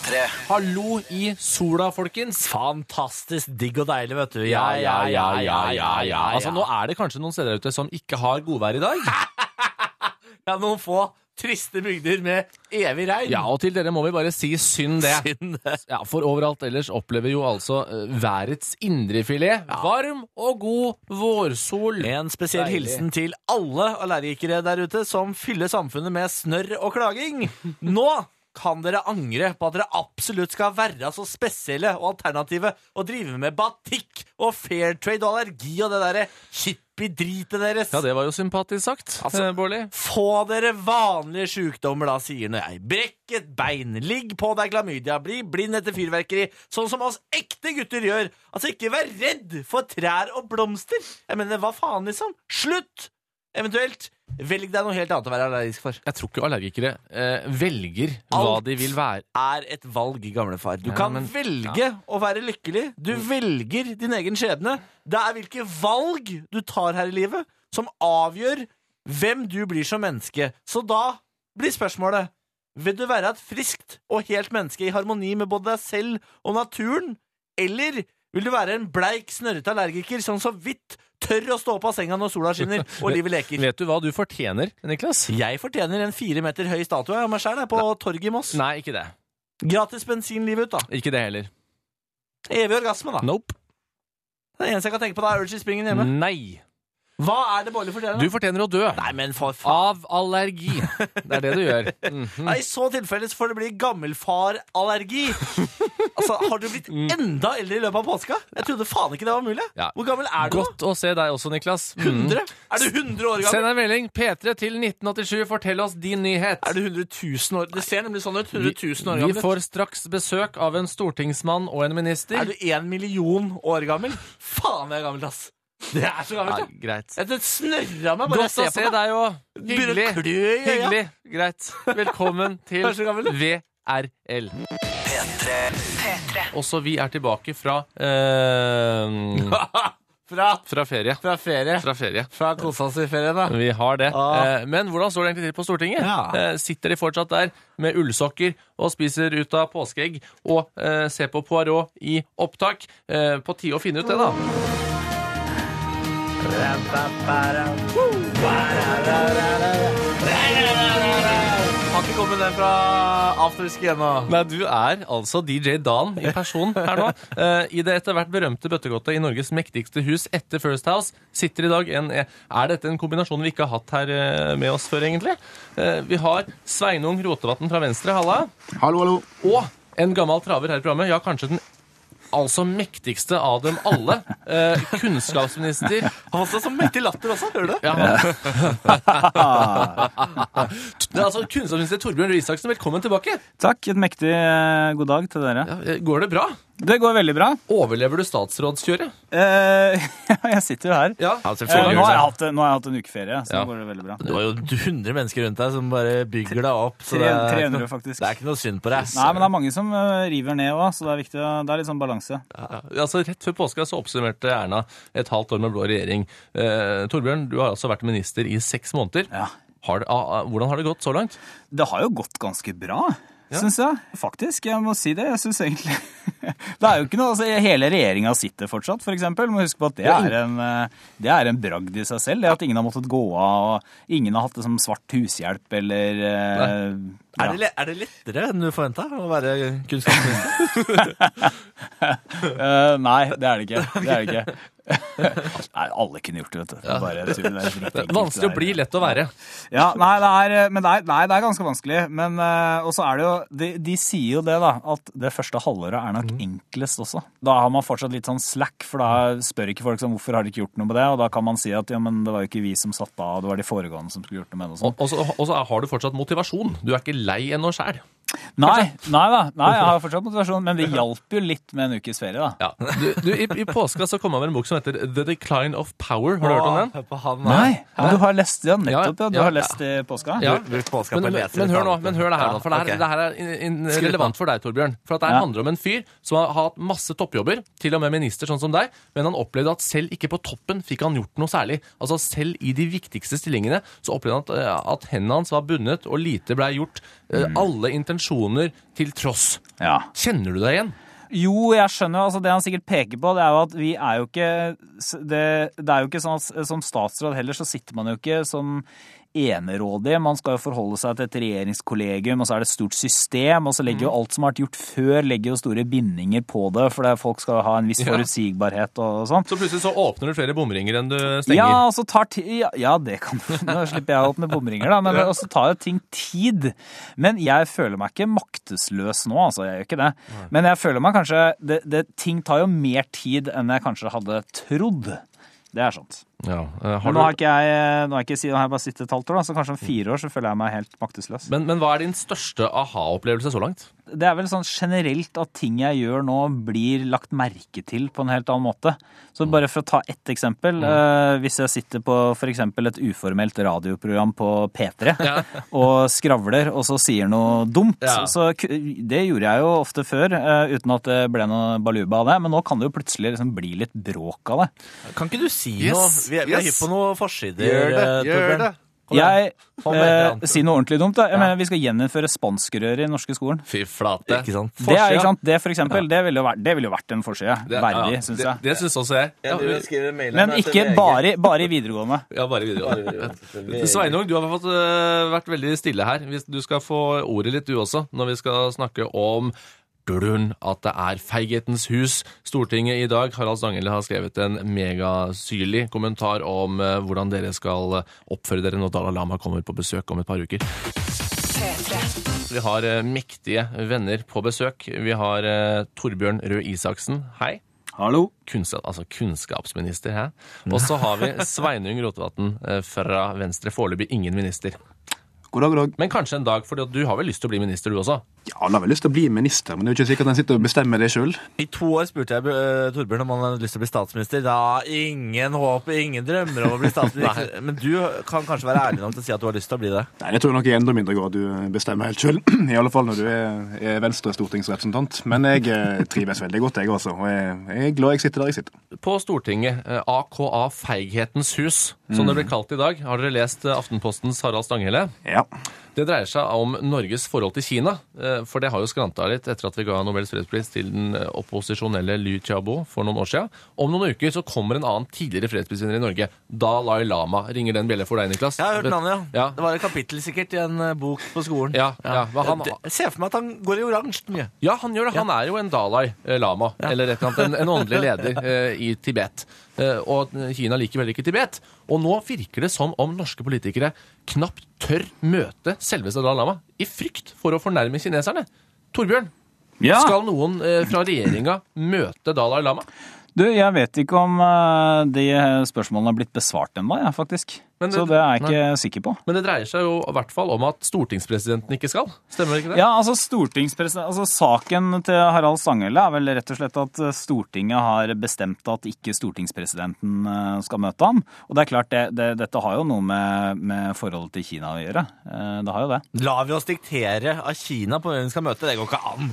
P3. Hallo i sola, folkens. Fantastisk digg og deilig, vet du. Ja. Altså, nå er det kanskje noen steder ute som ikke har godvær i dag. Ja, noen få triste bygder med evig regn. Ja, og til dere må vi bare si synd det. Ja, for overalt ellers opplever jo altså værets indrefilet. Varm og god vårsol. En spesiell hilsen til alle allergikere der ute som fyller samfunnet med snørr og klaging. Nå kan dere angre på at dere absolutt skal være så spesielle og alternative og drive med batikk og fairtrade og allergi og det der hippie-dritet deres. Ja, det var jo sympatisk sagt, Bårli. Få dere vanlige sykdommer da, sier når jeg. Brekk et bein, ligg på deg klamydia, bli blind etter fyrverkeri, sånn som oss ekte gutter gjør. Altså, ikke vær redd for trær og blomster. Jeg mener, hva faen liksom? Slutt! Eventuelt, velg deg noe helt annet å være allergisk for. Jeg tror ikke allergikere velger hva de vil være. Alt er et valg, gamlefar. Du kan velge å være lykkelig. Du velger din egen skjebne. Det er hvilke valg du tar her i livet som avgjør hvem du blir som menneske. Så da blir spørsmålet, vil du være et friskt og helt menneske i harmoni med både deg selv og naturen? Eller vil du være en bleik, snørrete allergiker som så vidt tør å stå opp av senga når sola skinner og livet leker? Vet du hva du fortjener, Niklas? Jeg fortjener en 4 meter høy statue av meg selv på torget i Moss. Nei, ikke det. Gratis bensin livet ut da. Ikke det heller. Evig orgasme da. Nope. Det eneste jeg kan tenke på da er Urge i springen hjemme. Nei. Hva er det Bårli fortjener? Du fortjener å dø. Nei, men for faen. Av allergi. Det er det du gjør. Nei, i så tilfelle så får det bli gammelfarallergi. Altså, har du blitt enda eldre i løpet av påska? Jeg trodde faen ikke det var mulig. Ja. Hvor gammel er du? Godt å se deg også, Niklas. 100? Er du 100 år gammel? Send en melding. P3 til 1987. Fortell oss din nyhet. Er du 100 000 år? Det ser nemlig sånn ut. 100 000 år gammel. Vi får straks besøk av en stortingsmann og en minister. Er du 1 million år gammel? Faen, jeg er gammel, ass. Det er så gammelt, ja. Greit. Det snørra meg bare å se på deg også. Hyggelig. Hyggelig. Greit. Velkommen til VRL. P3. Også vi er tilbake fra Fra ferie. Fra ferie. Fra kosas i ferien, da. Vi har det. Men hvordan står det egentlig til på Stortinget? Ja. Sitter de fortsatt der med ullsokker og spiser ut av påskeegg og ser på Poirot i opptak? På tide å finne ut det, da. Har ikke kommet den fra Afterski ennå. Nei, du er altså DJ Dan i person her nå. I det etter hvert berømte bøttegåttet i Norges mektigste hus etter First House sitter i dag Er dette en kombinasjon vi ikke har hatt her med oss før, egentlig? Vi har Sveinung Rotevatn fra Venstre, halla. Hallo. Og en gammel traver her i programmet, ja, kanskje den mektigste av dem alle. Kunnskapsminister. Han var så mektig latter også, hører du? Ja. Det er altså kunnskapsminister Torbjørn Røe Isaksen. Velkommen tilbake. Takk, et mektig god dag til dere. Ja, går det bra? Det går veldig bra. Overlever du statsrådskjøret? Jeg sitter jo her. Ja, nå har jeg hatt en ukeferie, så nå går det veldig bra. Du har jo 100 mennesker rundt deg som bare bygger deg opp. 300 faktisk. Det er ikke noe synd på deg. Nei, men det er mange som river ned også, så det er viktig. Det er litt sånn balanse. Ja, altså rett før påska så oppsummerte Erna et halvt år med blå regjering. Torbjørn, du har altså vært minister i 6 måneder. Ja. Hvordan har det gått så langt? Det har jo gått ganske bra. Ja. Synes jeg, faktisk, jeg må si det. Jeg synes egentlig det er jo ikke noe, altså hele regjeringen sitter fortsatt, for eksempel. Må huske på at det er en bragd i seg selv. Det at ingen har måttet gå av, og ingen har hatt det som svart hushjelp, eller Er det lettere enn du forventet å være kunnskapsminister? Nei, det er det ikke. Nei, alle kunne gjort det, vet du. Det er vanskelig å bli, lett å være. Ja, nei, det er ganske vanskelig. Men også er det jo, de sier jo det da, at det første halvåret er nok enklest også. Da har man fortsatt litt sånn slack, for da spør ikke folk som hvorfor har de ikke gjort noe med det, og da kan man si at ja, men det var jo ikke vi som satt av, det var de foregående som skulle gjort noe med det. Og så har du fortsatt motivasjon. Du er ikke lei ennå selv. Nei, jeg har fortsatt motivasjon, men det hjalp jo litt med en ukes ferie da. Ja. I påska så kom han med en bok som heter The Decline of Power. Har du hørt om den? Nei, men du har lest den nettopp, ja. Du har lest i påska? Ja, men hør det her nå, for det her er relevant for deg, Torbjørn. For at det handler om en fyr som har hatt masse toppjobber, til og med minister sånn som deg, men han opplevde at selv ikke på toppen fikk han gjort noe særlig. Altså selv i de viktigste stillingene så opplevde han at hendene hans var bundet, og lite ble gjort. Alle intensjoner konvensjoner til tross. Ja. Kjenner du deg igjen? Jo, jeg skjønner jo, altså det han sikkert peker på, det er jo at vi er jo ikke, det er jo ikke sånn at som statsråd heller så sitter man jo ikke som enerådig, man skal jo forholde seg til et regjeringskollegium, og så er det et stort system, og så legger jo alt som har vært gjort før, legger jo store bindinger på det, for folk skal ha en viss forutsigbarhet og sånn. Så plutselig så åpner du flere bomringer enn du stenger? Ja, og så tar ja, det kan du, nå slipper jeg å åpne bomringer da, men så tar jo ting tid. Men jeg føler meg ikke maktesløs nå, altså, jeg gjør ikke det. Men jeg føler meg kanskje, ting tar jo mer tid enn jeg kanskje hadde trodd. Det er sant. Ja. Nå har jeg bare sittet et halvt år, så kanskje om 4 år så føler jeg meg helt maktesløs. Men hva er din største aha-opplevelse så langt? Det er vel sånn generelt at ting jeg gjør nå blir lagt merke til på en helt annen måte. Så bare for å ta ett eksempel, hvis jeg sitter på for eksempel et uformelt radioprogram på P3 og skravler, og så sier noe dumt, så det gjorde jeg jo ofte før, uten at det ble noe baluba av det, men nå kan det jo plutselig liksom bli litt bråk av det. Kan ikke du si noe? Vi er hypp på noen forsider. Gjør det. Si noe ordentlig dumt da. Jeg mener, vi skal gjeninnføre spanskrør i norske skolen. Fy flate. Ikke sant? Ikke sant? Det for eksempel, det ville jo vært en forside. Verdig, synes jeg. Det synes også jeg. Men ikke bare i videregående. Ja, bare i videregående. Sveinung, du har vært veldig stille her. Du skal få ordet litt du også, når vi skal snakke om at det er feighetens hus. Stortinget i dag, Harald Stanghelle har skrevet en megasyrlig kommentar om hvordan dere skal oppføre dere når Dalai Lama kommer på besøk om et par uker. Vi har mektige venner på besøk. Vi har Torbjørn Røe Isaksen. Hei. Hallo. Kunnskapsminister, hæ? Og så har vi Sveinung Rotevatn fra Venstre, foreløpig ingen minister. God dag, god dag. Men kanskje en dag, for du har vel lyst til å bli minister du også? Ja, han har vel lyst til å bli minister, men det er jo ikke sikkert at han sitter og bestemmer det selv. I 2 år spurte jeg Torbjørn om han hadde lyst til å bli statsminister. Da ingen håp, ingen drømmer om å bli statsminister. Men du kan kanskje være ærlig nok til å si at du har lyst til å bli det? Nei, jeg tror nok i enda mindre grad du bestemmer helt selv. I alle fall når du er Venstre stortingsrepresentant. Men jeg trives veldig godt, jeg også. Og jeg er glad jeg sitter der jeg sitter. På Stortinget, AKA Feighetens hus, som det ble kalt i dag. Har dere lest Aftenpostens Harald Stanghelle? Ja. Det dreier seg om Norges forhold til Kina, for det har jo skranta litt etter at vi ga Nobels fredspris til den opposisjonelle Liu Xiaobo for noen år siden. Om noen uker så kommer en annen tidligere fredsprisvinner i Norge, Dalai Lama. Ringer den bjelle for deg, Niklas? Jeg har hørt navnet, ja. Det var et kapittel sikkert i en bok på skolen. Ja. Jeg ser for meg at han går i oransje mye. Ja, han gjør det. Han er jo en Dalai Lama, eller et eller annet, en åndelig leder i Tibet. Og Kina liker vel ikke Tibet. Og nå virker det som om norske politikere knapt tør møte selveste Dalai Lama i frykt for å fornærme kineserne. Torbjørn, skal noen fra regjeringa møte Dalai Lama? Du, jeg vet ikke om de spørsmålene har blitt besvart ennå, faktisk. Så det er jeg ikke sikker på. Men det dreier seg jo i hvert fall om at stortingspresidenten ikke skal. Stemmer ikke det? Ja, altså saken til Harald Stanghelle er vel rett og slett at Stortinget har bestemt at ikke stortingspresidenten skal møte ham. Og det er klart, dette har jo noe med forholdet til Kina å gjøre. Det har jo det. Lar vi oss diktere av Kina på hvem vi skal møte? Det går ikke an.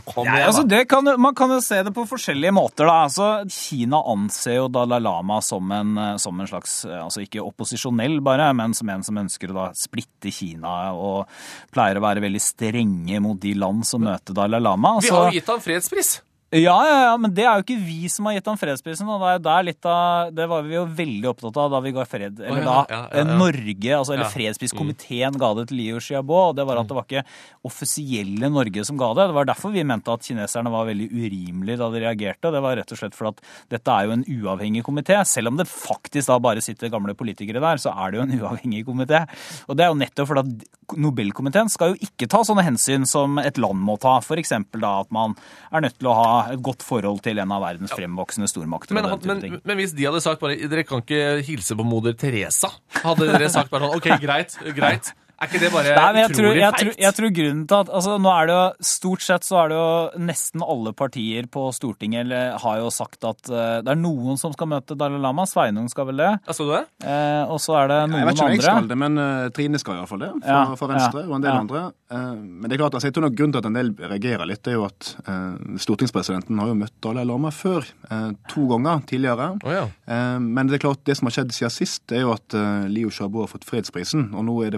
Man kan jo se det på forskjellige måter, da. Altså, Kina anser jo Dalai Lama som en slags, altså ikke opposisjonell bare, men som en som ønsker å da splitte Kina og pleier å være veldig strenge mot de land som møter Dalai Lama. Vi har jo gitt han fredspris. Ja, men det er jo ikke vi som har gitt han fredsprisen, og det var vi jo veldig opptatt av da vi ga fred, eller Norge, eller fredspriskomiteen ga det til Liu Xiaobo, og det var at det var ikke offisielle Norge som ga det. Det var derfor vi mente at kineserne var veldig urimelige da de reagerte. Det var rett og slett for at dette er jo en uavhengig komité, selv om det faktisk da bare sitter gamle politikere der, så er det jo en uavhengig komité. Og det er jo nettopp for at Nobelkomiteen skal jo ikke ta sånne hensyn som et land må ta, for eksempel da at man er nødt til å ha et godt forhold til en av verdens fremvoksende stormakter. Men hvis de hadde sagt bare, dere kan ikke hilse på moder Teresa, hadde dere sagt bare sånn, ok, greit. Er ikke det bare utrolig feigt? Jeg tror grunnen til at, nå er det jo, stort sett så er det jo nesten alle partier på Stortinget har jo sagt at det er noen som skal møte Dalai Lama. Sveinung skal vel det? Ja, skal du det? Og så er det noen andre. Jeg vet ikke om jeg skal det, men Trine skal i hvert fall det, for Venstre og en del andre. Men det er klart, jeg tror nok grunnen til at en del reagerer litt, det er jo at stortingspresidenten har jo møtt Dalai Lama før, 2 ganger tidligere. Men det er klart, det som har skjedd siden sist, det er jo at Liu Xiaobo har fått fredsprisen, og nå er det på en måte ikke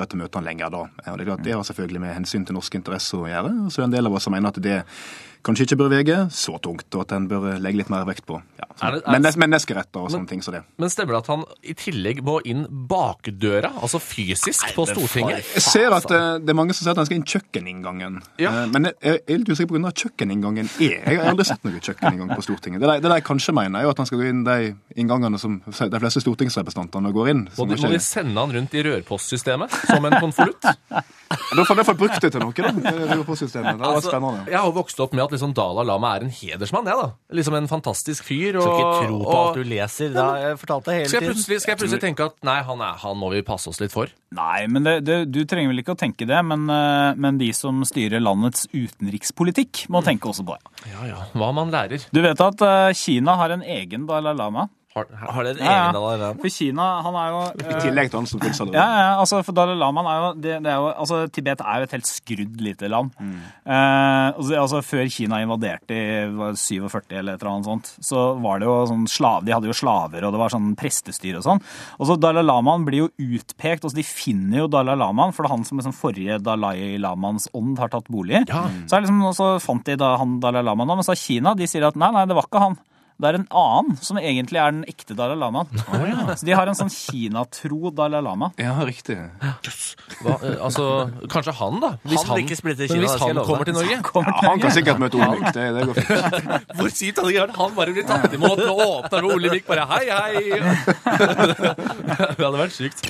invitere til møtene lenger da. Og det er klart, det har selvfølgelig med hensyn til norske interesser å gjøre, og så er det en del av oss som mener at det kanskje ikke bør vege så tungt, og at en bør legge litt mer vekt på menneskeretter og sånne ting som det. Men stemmer det at han i tillegg må inn bakdøra, altså fysisk på Stortinget? Jeg ser at det er mange som sier at han skal inn kjøkkeninngangen. Ja. Men jeg er litt usikker på grunn av kjøkkeninngangen er. Jeg har aldri sett noe kjøkkeninngang på Stortinget. Det jeg kanskje mener er jo at han skal gå inn de inngangene som de fleste stortingsrepresentantene går inn. Må de sende han rundt i rørpostsystemet som en konvolutt? Da får jeg brukt det til noe, da. Rørpostsystemet. Det var spennende. Jeg har vokst opp med at liksom Dalai Lama er en hedersmann, jeg da. Liksom en fantastisk fyr. Så ikke tro på alt du leser. Da jeg fortalte hele tiden. Skal jeg plutselig tenke at nei, han må vi passe oss litt for? Nei, men du trenger vel ikke å tenke det, men de som styrer landets utenrikspolitikk må tenke også på det. Ja, hva man lærer. Du vet at Kina har en egen Dalai Lama? Har det en egen Dalai Lama? For Kina, han er jo I tillegg til han som pulser. Altså for Dalai Lama altså Tibet er jo et helt skrudd lite land. Altså før Kina invaderte i 47 eller et eller annet sånt, så var det jo sånn de hadde jo slaver, og det var sånn prestestyr og sånn. Og så Dalai Lamaen blir jo utpekt, altså de finner jo Dalai Lamaen, for det er han som liksom forrige Dalai Lamaens ånd har tatt bolig i. Ja. Så fant de da han Dalai Lamaen, men så Kina, de sier at nei, det var ikke han. Det er en annen som egentlig er den ekte Dalai Lama. Så de har en sånn Kina-tro Dalai Lama. Ja, riktig. Altså, kanskje han da? Hvis han kommer til Norge? Han kan sikkert møte Olemic, det går fint. Hvor sykt hadde det vært? Han bare blir tatt imot og åpner med Olemic, bare hei. Det hadde vært sykt.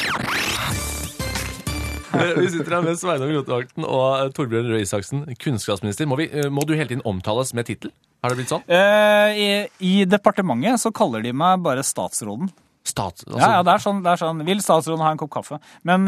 Vi sitter her med Sveinung Rotevatn og Torbjørn Røe Isaksen, kunnskapsminister. Må du hele tiden omtales med titel? Har det blitt sånn? I departementet så kaller de meg bare statsråden. Ja, det er sånn. Vil statsråden ha en kopp kaffe? Men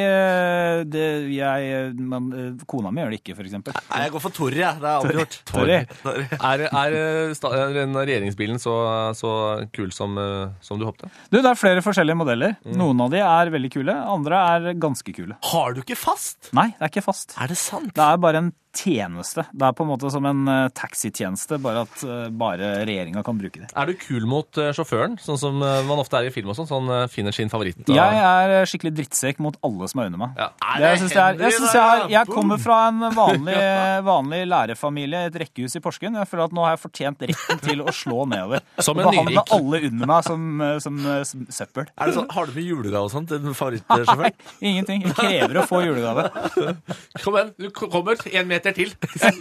kona mi gjør det ikke, for eksempel. Nei, jeg går for Torri, jeg. Det har jeg aldri gjort. Torri. Er den regjeringsbilen så kul som du håpte? Det er flere forskjellige modeller. Noen av de er veldig kule, andre er ganske kule. Har du ikke fast? Nei, det er ikke fast. Er det sant? Det er bare en tjeneste. Det er på en måte som en taxitjeneste, bare at bare regjeringen kan bruke det. Er du kul mot sjåføren, sånn som man ofte er i film og sånn finner sin favoritt? Jeg er skikkelig drittsekk mot alle som er under meg. Ja. Jeg kommer fra en vanlig lærerfamilie, et rekkehus i Porsgrunn. Jeg føler at nå har jeg fortjent retten til å slå nedover. Som en nyrik. Behandle alle under meg som søppel. Er det sånn, har du med julegave og sånt til den favorittsjåføren? Ingenting. Jeg krever å få julegave. Kom igjen, du kommer 1 meter til.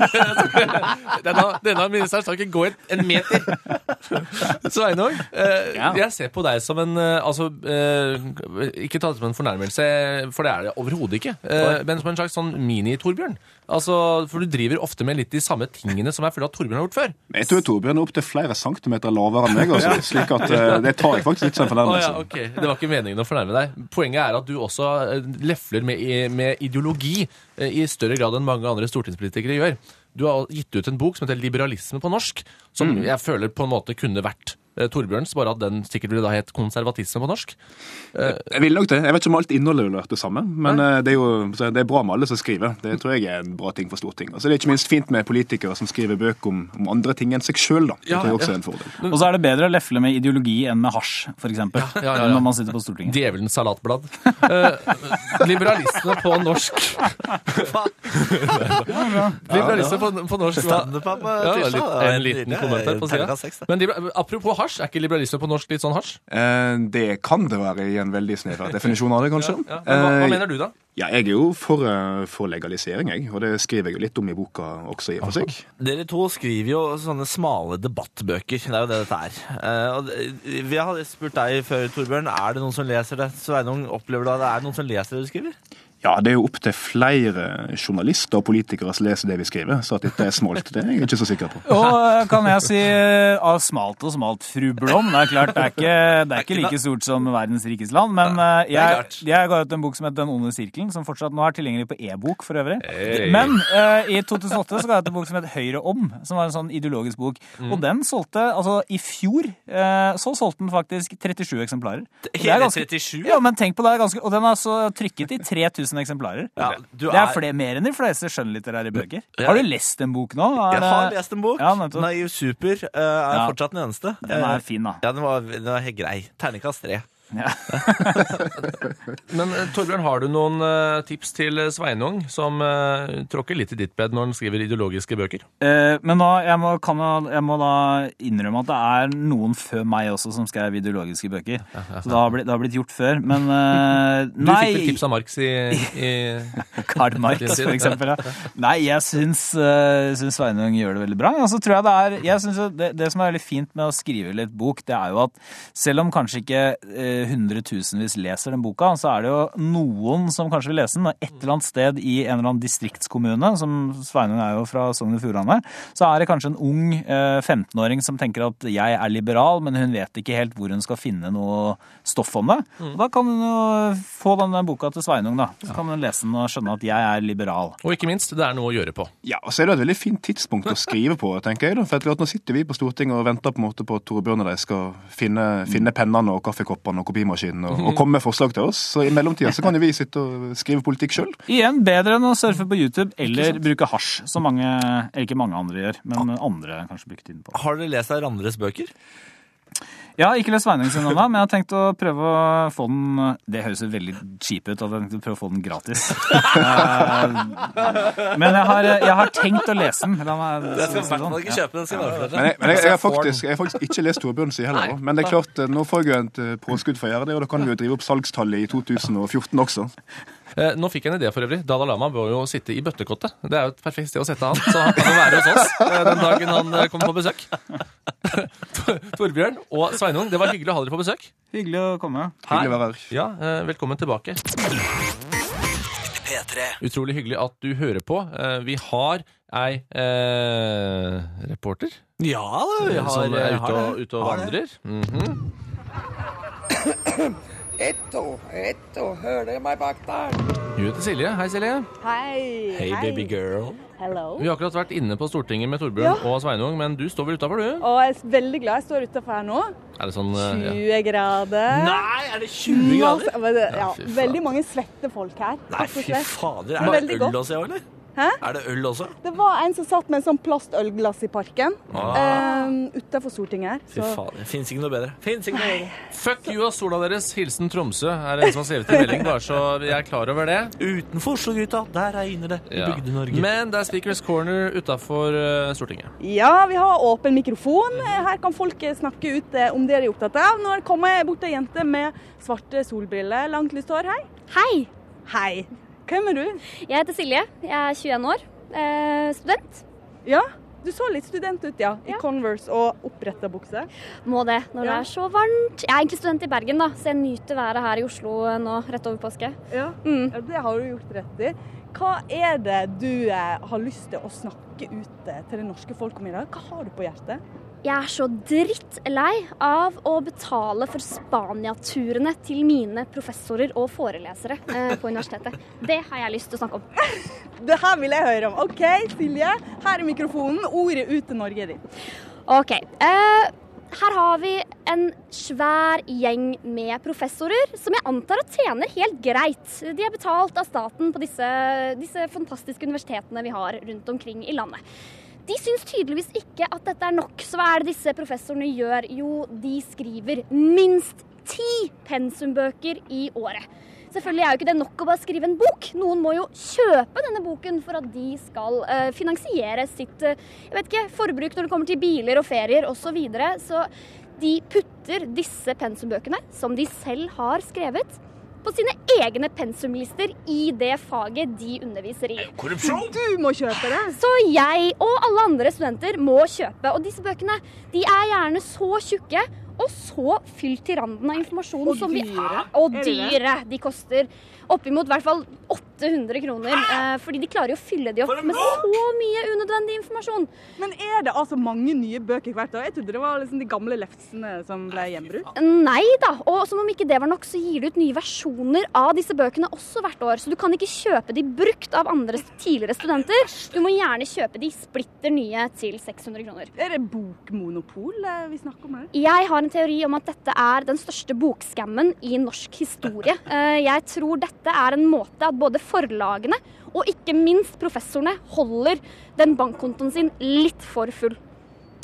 Denne ministeren skal ikke gå en meter. Sveinung, jeg ser på deg som en ikke ta det som en fornærmelse, for det er det overhodet ikke, men som en slags sånn mini-Torbjørn. For du driver ofte med litt de samme tingene som jeg føler at Torbjørn har gjort før. Jeg tror Torbjørn er opp til flere centimeter lavere enn meg, slik at det tar jeg faktisk litt som en fornærmelse. Okay. Det var ikke meningen å fornærme deg. Poenget er at du også lefler med ideologi i større grad enn mange andre stortingspolitikere gjør. Du har gitt ut en bok som heter Liberalisme på norsk, som jeg føler på en måte kunne vært Torbjørns, bare at den sikkert ville da hett konservatisme på norsk. Jeg vil nok det. Jeg vet ikke om alt innholdet ville vært det samme, men det er bra med alle som skriver. Det tror jeg er en bra ting for Stortinget. Altså, det er ikke minst fint med politikere som skriver bøker om andre ting enn seg selv, da. Det tror jeg også er en fordel. Og så er det bedre å lefle med ideologi enn med hasj, for eksempel, når man sitter på Stortinget. Djevelens salatblad. Liberalisme på norsk. Liberalisme på norsk. En liten kommentar på siden. Men apropos hasj, er ikke liberalisme på norsk litt sånn hasj? Det kan det være i en veldig snever definisjon av det, kanskje. Hva mener du da? Ja, jeg er jo for legalisering, og det skriver jeg jo litt om i boka også i og for seg. Dere to skriver jo sånne smale debattbøker, det er jo det dette er. Vi har spurt deg før, Torbjørn, er det noen som leser det? Sveinung, opplever du at det er noen som leser det du skriver? Ja, det er jo opp til flere journalister og politikere som leser det vi skriver, så at dette er smalt, det er jeg ikke så sikker på. Og kan jeg si, smalt og smalt, fru Blom, det er klart, det er ikke like stort som verdens rikeste land, men jeg ga ut en bok som heter Den onde sirkelen, som fortsatt nå er tilgjengelig på e-bok for øvrig. Men i 2008 så ga jeg ut en bok som heter Høyre om, som var en sånn ideologisk bok, og den solgte, altså i fjor, så solgte den faktisk 37 eksemplarer. Hele 37? Ja, men tenk på det, og den er altså trykket i 3000 eksemplarer. Ja, det er mer enn de fleste skjønnlitterære bøker. Har du lest en bok nå? Jeg har lest en bok. Ja, Naiv Super er fortsatt den eneste. Den er fin, da. Ja, den var helt grei. Terningkast 3. Men Torbjørn, har du noen tips til Sveinung som tråkker litt i ditt bed når han skriver ideologiske bøker? Men nå, jeg må da innrømme at det er noen før meg også som skrev ideologiske bøker. Så det har blitt gjort før, men Du fikk vel tips av Marx i Karl Marx, for eksempel. Ja. Nei, jeg syns Sveinung gjør det veldig bra. Og så tror jeg synes det som er veldig fint med å skrive litt bok, det er jo at selv om kanskje ikke hundretusenvis leser den boka, så er det jo noen som kanskje vil lese den. Et eller annet sted i en eller annen distriktskommune, som Sveinung er jo fra Sogn og Fjordane, så er det kanskje en ung 15-åring som tenker at jeg er liberal, men hun vet ikke helt hvor hun skal finne noe stoff om det. Og da kan hun jo få denne boka til Sveinung, da. Så kan hun lese den og skjønne at jeg er liberal. Og ikke minst, det er noe å gjøre på. Ja, og så er det et veldig fint tidspunkt å skrive på, tenker jeg. For at nå sitter vi på Stortinget og venter på en måte på at Torbjørn og de skal finne pennene og kaffekoppene og kopimaskinen og komme med forslag til oss. Så i mellomtiden så kan jo vi sitte og skrive politikk selv. Igjen, bedre enn å surfe på YouTube eller bruke hasj, som ikke mange andre gjør, men andre kanskje bruker tiden på. Har dere lest hverandres bøker? Jeg har ikke lest Sveinung sin ennå, men jeg har tenkt å prøve å få den. Det høres jo veldig cheap ut, at jeg har tenkt å prøve å få den gratis. Men jeg har tenkt å lese den. Jeg skal i hvert fall ikke kjøpe den. Men jeg har faktisk ikke lest Torbjørn sin heller. Men det er klart, nå får jeg jo et påskudd for å gjøre det, og da kan vi jo drive opp salgstallet i 2014 også. Nå fikk jeg en idé for øvrig. Dalai Lama bør jo sitte i bøttekottet. Det er jo et perfekt sted å sette han, så han kan jo være hos oss den dagen han kommer på besøk. Torbjørn og Sveinung, det var hyggelig å ha dere på besøk. Hyggelig å komme. Hyggelig å være her. Ja, velkommen tilbake. P3. Utrolig hyggelig at du hører på. Vi har ei reporter. Ja, vi har som er ute og vandrer. Etto, hører dere meg bak der? Hun heter Silje. Hei, Silje. Hei. Hey, baby girl. Hello. Vi har akkurat vært inne på Stortinget med Torbjørn og Sveinung, men du står vel utenfor, du? Og jeg er veldig glad jeg står utenfor her nå. Er det sånn 20 grader. Nei, er det 20 grader? Ja, fy faen. veldig mange svette folk her. Nei, fy fader. Er det Veldig øl godt. også, eller? Hæ? Er det øl også? Det var en som satt med en sånn plastølglass i parken utenfor Stortinget her. Fy fader, det finnes ikke noe bedre. Fuck you av sola deres, hilsen Tromsø, er det en som har skrevet en melding, bare så jeg er klar over det. Utenfor Oslo, gutta, der regner det i Bygde-Norge. Men det er Speakers Corner utenfor Stortinget. Ja, vi har åpen mikrofon. Her kan folk snakke ut om det de er opptatt av. Nå kommer bort ei jente med svarte solbriller, langt lyst hår. Hei. Hei, Hei. Hvem er du? jeg heter Silje. Jeg er 21 år. Student. Ja, du så litt student ut, ja. I Converse og opprettet bukse. Må det, når det er så varmt. Jeg er egentlig student i Bergen, da, så jeg nyter været her i Oslo nå, rett over påske. Ja, ja, det har du gjort rett i. Hva er det du har lyst til å snakke ut til det norske folk om i dag? Hva har du på hjertet? Jeg er så drittlei av å betale for Spania-turene til mine professorer og forelesere på universitetet. Det har jeg lyst til å snakke om. Det her vil jeg høre om. Ok, Silje, her er mikrofonen. Ordet ut til Norge er ditt. Ok, her har vi en svær gjeng med professorer som jeg antar at tjener helt greit. De er betalt av staten på disse fantastiske universitetene vi har rundt omkring i landet. De syns tydeligvis ikke at dette er nok, så hva er det disse professorene gjør? Jo, de skriver minst 10 pensumbøker i året. Selvfølgelig er jo ikke det nok å bare skrive en bok. Noen må jo kjøpe denne boken for at de skal finansiere sitt forbruk når det kommer til biler og ferier og så videre. Så de putter disse pensumbøkene, som de selv har skrevet, på sine egne pensumlister i det faget de underviser i. Korrupsjon! Du må kjøpe det. Så jeg og alle andre studenter må kjøpe. Og disse bøkene, de er gjerne så tjukke og så fylt til randen av informasjon Og som dyre. Og Er det det? dyre. De koster oppimot i hvert fall 800 kroner, fordi de klarer jo å fylle de opp med så mye unødvendig informasjon. Men er det altså mange nye bøker hvert år? Jeg trodde det var liksom de gamle lefsene som ble gjenbrukt. Nei da, og som om ikke det var nok, så gir det ut nye versjoner av disse bøkene også hvert år. Så du kan ikke kjøpe de brukt av andre tidligere studenter. Du må gjerne kjøpe de splitter nye til 600 kroner. Er det bokmonopol vi snakker om her? Jeg har en teori om at dette er den største bokskammen i norsk historie. Jeg tror dette er en måte at både forlagene og ikke minst professorene holder den bankkontoen sin litt for full.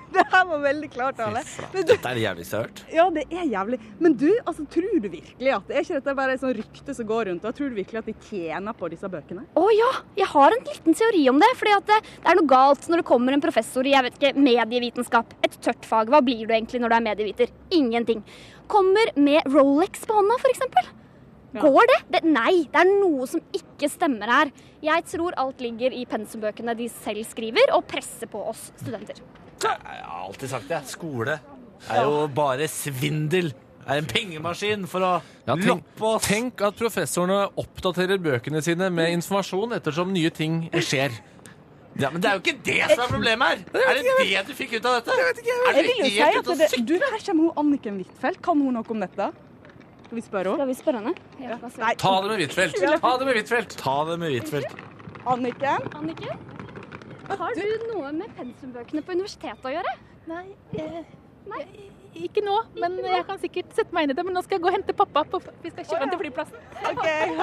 Det her var veldig klart, Ale. Dette det jævligste jeg har hørt. Ja, det jævlig. Men du, altså, tror du virkelig at det ikke dette bare et sånn rykte som går rundt? Og tror du virkelig at de tjener på disse bøkene? Ja, jeg har en liten teori om det. Fordi at det noe galt når det kommer en professor i, jeg vet ikke, medievitenskap. Et tørt fag. Hva blir du egentlig når du medieviter? Ingenting. Kommer med Rolex på hånda, for eksempel. Ja. Går det? Nei, det noe som ikke stemmer her. Jeg tror alt ligger i pensumbøkene de selv skriver, og presser på oss studenter. Jeg har alltid sagt det. Skole jo bare svindel. En pengemaskin for å loppe oss. Tenk at professorene oppdaterer bøkene sine med informasjon ettersom nye ting skjer. Ja, men det jo ikke det som problemet her. Det du fikk ut av dette? Jeg vil jo si at du, her kommer Anniken Huitfeldt. Kan hun noe om dette? Skal vi spørre henne? Skal vi spørre henne? Ja, nei. Ta det med Huitfeldt. Ta det med Huitfeldt. Anniken? Har du noe med pensumbøkene på universitetet å gjøre? Nei, ikke nå, men jeg kan sikkert sette meg inn i det. Men nå skal jeg gå og hente pappa. Vi skal kjøre han til flyplassen. Ok,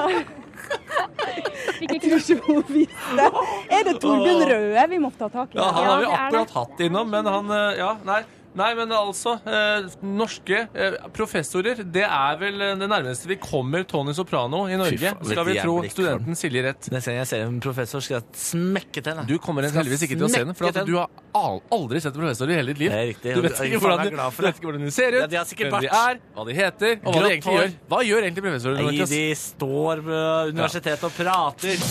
jeg tror ikke hun visste. Det Torbjørn Røe vi må ta tak i? Ja, han har vi akkurat hatt innom, men han, Nei, men altså, norske professorer, det vel det nærmeste vi kommer Tony Soprano i Norge, skal vi tro studenten Silje rett. Neste gang jeg ser en professor, skal jeg smekke til henne. Du kommer heldigvis ikke til å se henne, for at du har aldri sett en professor i hele ditt liv. Det riktig. Du vet ikke hvordan de ser ut, hvem de hva de heter, og hva de egentlig gjør. Hva gjør egentlig professorer? Nei, de står ved universitetet og prater.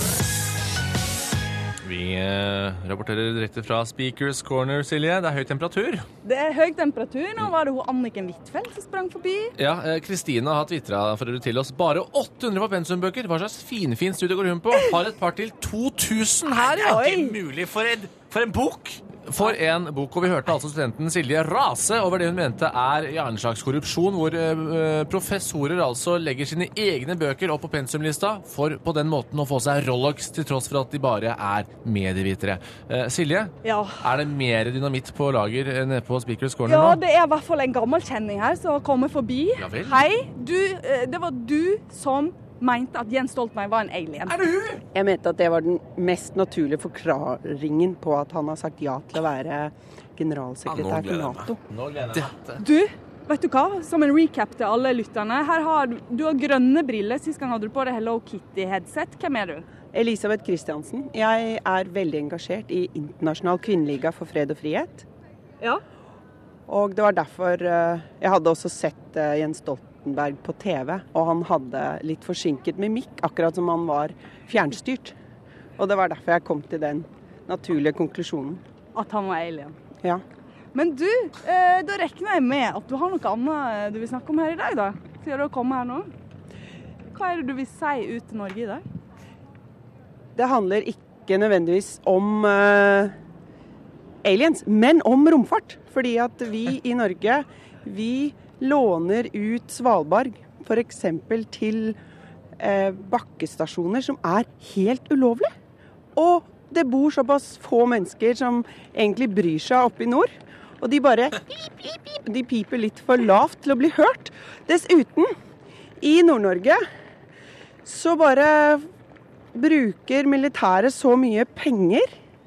Vi rapporterer direkte fra Speakers Corner, Silje. Det høy temperatur. Det høy temperatur. Nå var det hun Anniken Huitfeldt som sprang forbi. Ja, Kristina har twittret for til oss. Bare 800 på pensumbøker. Hva slags finfin studie går hun på? Har et par til 2000 her, ja. Det ikke mulig for en bok. For en bok, og vi hørte altså studenten Silje rase over det hun mente en slags korrupsjon, hvor professorer altså legger sine egne bøker opp på pensumlista for på den måten å få seg Rolex til tross for at de bare medievitere. Silje, det mer dynamitt på lager nede på Speakers Corner nå? Ja, det i hvert fall en gammel kjenning her som kommer forbi. Ja vel. Hei, det var du som mente at Jens Stoltenberg var en alien. Det hun? Jeg mente at det var den mest naturlige forklaringen på at han har sagt ja til å være generalsekretær for NATO. Du, vet du hva? Som en recap til alle lytterne. Her har du har grønne briller. Sist gang hadde du på deg Hello Kitty-headset. Hvem du? Elisabeth Kristiansen. Jeg veldig engasjert i Internasjonal kvinneliga for fred og frihet. Ja. Og det var derfor jeg hadde også sett Jens Stoltenberg på TV, og han hadde litt forsinket mimikk, akkurat som han var fjernstyrt. Og det var derfor jeg kom til den naturlige konklusjonen. At han var alien? Ja. Men du, da regner jeg med at du har noe annet du vil snakke om her i dag, da? Siden du har kommet her nå. Hva det du vil si ut til Norge i dag? Det handler ikke nødvendigvis om aliens, men om romfart. Fordi at vi i Norge, vi låner ut Svalbard, for eksempel til bakkestasjoner som helt ulovlig. Og det bor såpass få mennesker som egentlig bryr seg oppe i nord. Og de bare de piper litt for lavt til å bli hørt. Dessuten, i Nord-Norge, så bare bruker militæret så mye penger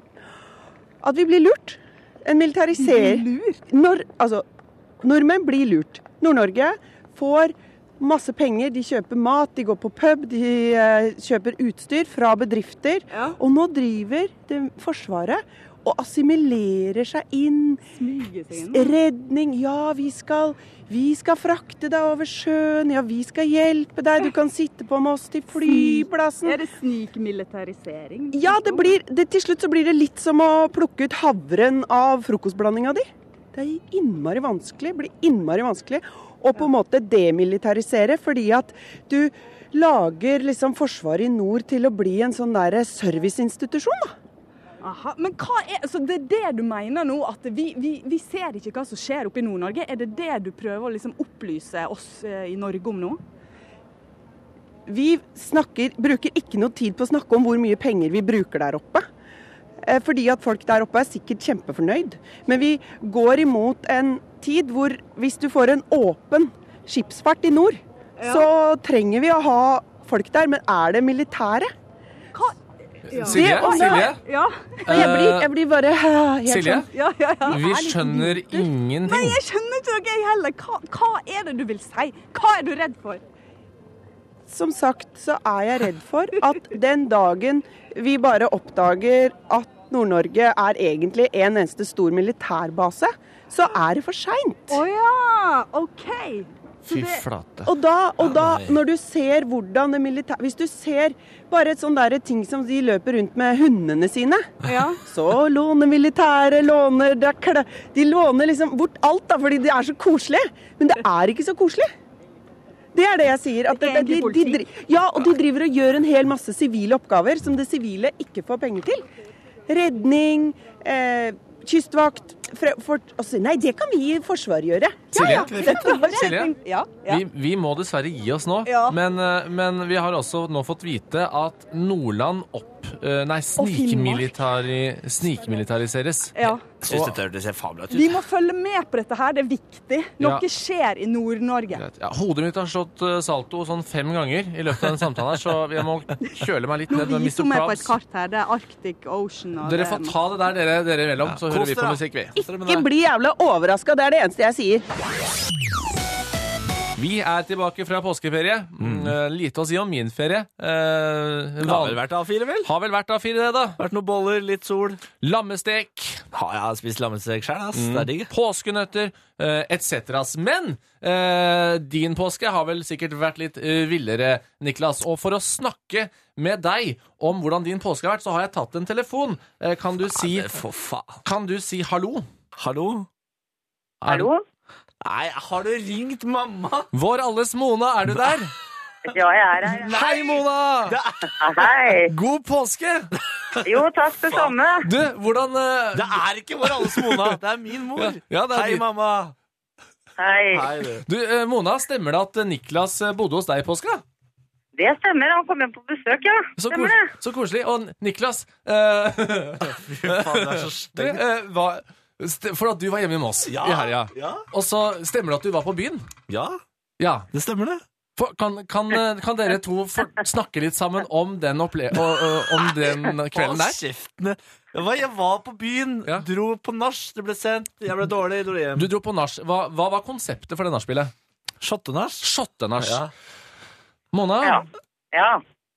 at vi blir lurt. En militariserer. Nordmenn blir lurt. Nord-Norge får masse penger, de kjøper mat, de går på pub, de kjøper utstyr fra bedrifter. Ja. Og nå driver Forsvaret og assimilerer seg inn. Smyger seg inn. Redning, ja, vi skal frakte deg over sjøen, ja, vi skal hjelpe deg, du kan sitte på med oss til flyplassen. Det snikmilitarisering? Ja, til slutt så blir det litt som å plukke ut havren av frokostblandinga di. Det innmari vanskelig, og på en måte demilitarisere, fordi at du lager liksom Forsvaret i nord til å bli en sånn der serviceinstitusjon, da. Aha, men så det det du mener nå, at vi ser ikke hva som skjer oppe i Nord-Norge? Det du prøver å liksom opplyse oss i Norge om nå? Vi bruker ikke noe tid på å snakke om hvor mye penger vi bruker der oppe. Fordi at folk der oppe sikkert kjempefornøyd. Men vi går imot en tid hvor hvis du får en åpen skipsfart i nord, så trenger vi å ha folk der. Men det militære? Silje? Ja. Jeg blir bare helt Silje? sånn. Ja. Vi skjønner ingenting. Nei, jeg skjønner ikke noe, jeg heller. Hva er det du vil si? Hva er du redd for? Som sagt så er jeg redd for at den dagen vi bare oppdager at Nord-Norge er egentlig en eneste stor militærbase, så er det for sent. Ja, ok. Fy flate. Og da, når du ser hvordan det militære... Hvis du ser bare et sånn der ting som de løper rundt med hundene sine, så låner militære, de låner liksom bort alt da, fordi det er så koselig. Men det er ikke så koselig. Det er det jeg sier. At og de driver og gjør en hel masse sivile oppgaver som det sivile ikke får penger til. Redning, kystvakt, nei, det kan vi i Forsvaret gjøre. Silje, vi må dessverre gi oss nå, men vi har også nå fått vite at Nordland snikmilitariseres. Ja. Synes det ser fabelaktig ut. Vi må følge med på dette her, det er viktig. Noe skjer i Nord-Norge. Ja, hodet mitt har slått salto sånn 5 ganger i løpet av den samtalen her, så jeg må kjøle meg litt ned med Mr. Med på Krabs. et kart her, det er Arctic Ocean. Dere får ta det der dere imellom, så hører vi på musikk, vi. Ikke bli jævla overrasket, det er det eneste jeg sier. Vi er tilbake fra påskeferie. Lite å si om min ferie. Det har vel vært A4, vel? Har vel vært A4 det, da. Vært noen boller, litt sol. Lammestek. Ja, jeg har spist lammestek selv, det er digg. Påskenøtter, etc. Men din påske har vel sikkert vært litt villere, Niklas. Og for å snakke med deg om hvordan din påske har vært, så har jeg tatt en telefon. Kan du si hallo? Hallo? Hallo? Nei, har du ringt mamma? Vår alles Mona, er du der? Ja, jeg er her. Hei, Mona! Hei. God påske! Jo, takk det samme. Du, hvordan... Det er ikke vår alles Mona, det er min mor. Ja, det er Hei, mamma. Hei. Du, Mona, stemmer det at Niklas bodde hos deg i påska? Det stemmer, han kom hjem på besøk, ja. Så koselig. Og Niklas... Fy faen, det er så steng. For at du var hjemme med oss i helga. Ja. Og så stemmer det at du var på byen? Ja, det stemmer det. Kan dere to snakke litt sammen om den kvelden der? Kjeftene. Jeg var på byen, dro på nach, det ble sent, jeg ble dårlig, dro hjem. Du dro på nach. Hva var konseptet for det nachspillet? Shottenach. Ja. Mona? Ja.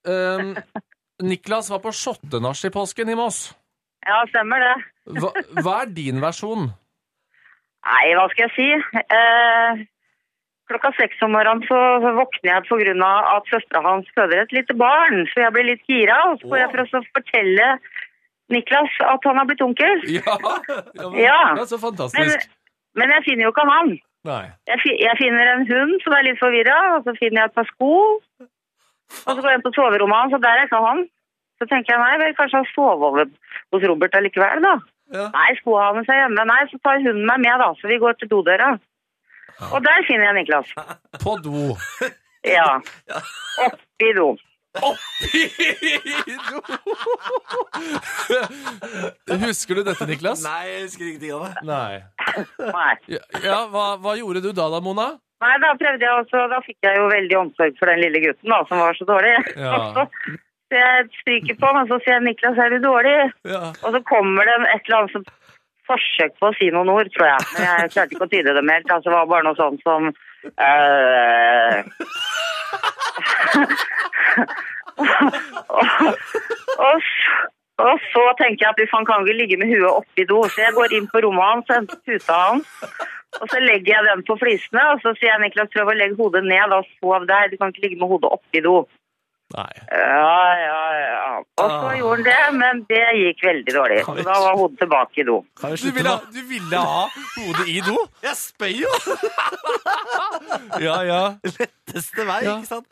Niklas var på shottenach i påsken i Moss. Ja, stemmer det. Hva er din versjon? Nei, hva skal jeg si? 6:00 om morgenen så våkner jeg på grunn av at søstera hans føder et lite barn, så jeg blir litt gira, og så får jeg for å fortelle Niklas at han har blitt onkel. Ja, det er så fantastisk. Men jeg finner jo ikke han. Nei. Jeg finner en hund som er litt forvirret, og så finner jeg et par sko, og så går jeg inn på soverommet hans, og der er ikke han. Så tenker jeg, nei, vel, kanskje han sover over hos Robert allikevel, da. Ja. Nei, skoene hans er hjemme. Nei, så tar hunden meg med, da, så vi går til dodøra. Og der finner jeg Niklas. På do? Ja. Oppi do. Husker du dette, Niklas? Nei, jeg husker ingenting av det. Nei. Ja, hva gjorde du da, Mona? Nei, da prøvde jeg også, da fikk jeg jo veldig omsorg for den lille gutten da, som var så dårlig. Ja. Så jeg stryker på, men så sier jeg, Niklas, er du dårlig? Ja. Og så kommer det et eller annet forsøk på å si noen ord, tror jeg. Men jeg klarte ikke å tyde dem helt. Altså, det var bare noe sånt som... og så tenker jeg at han kan ikke ligge med huet oppi do. Så jeg går inn på rommet hans, henter puta hans, og så legger jeg den på flisene, og så sier jeg, Niklas, prøv å legge hodet ned og sov der. Du kan ikke ligge med hodet oppi do. Nei. Ja. Og så gjorde han det, men det gikk veldig dårlig. Så da var hodet tilbake i do. Du ville ha hodet i do? Jeg spør jo! Ja. Letteste vei, ikke sant?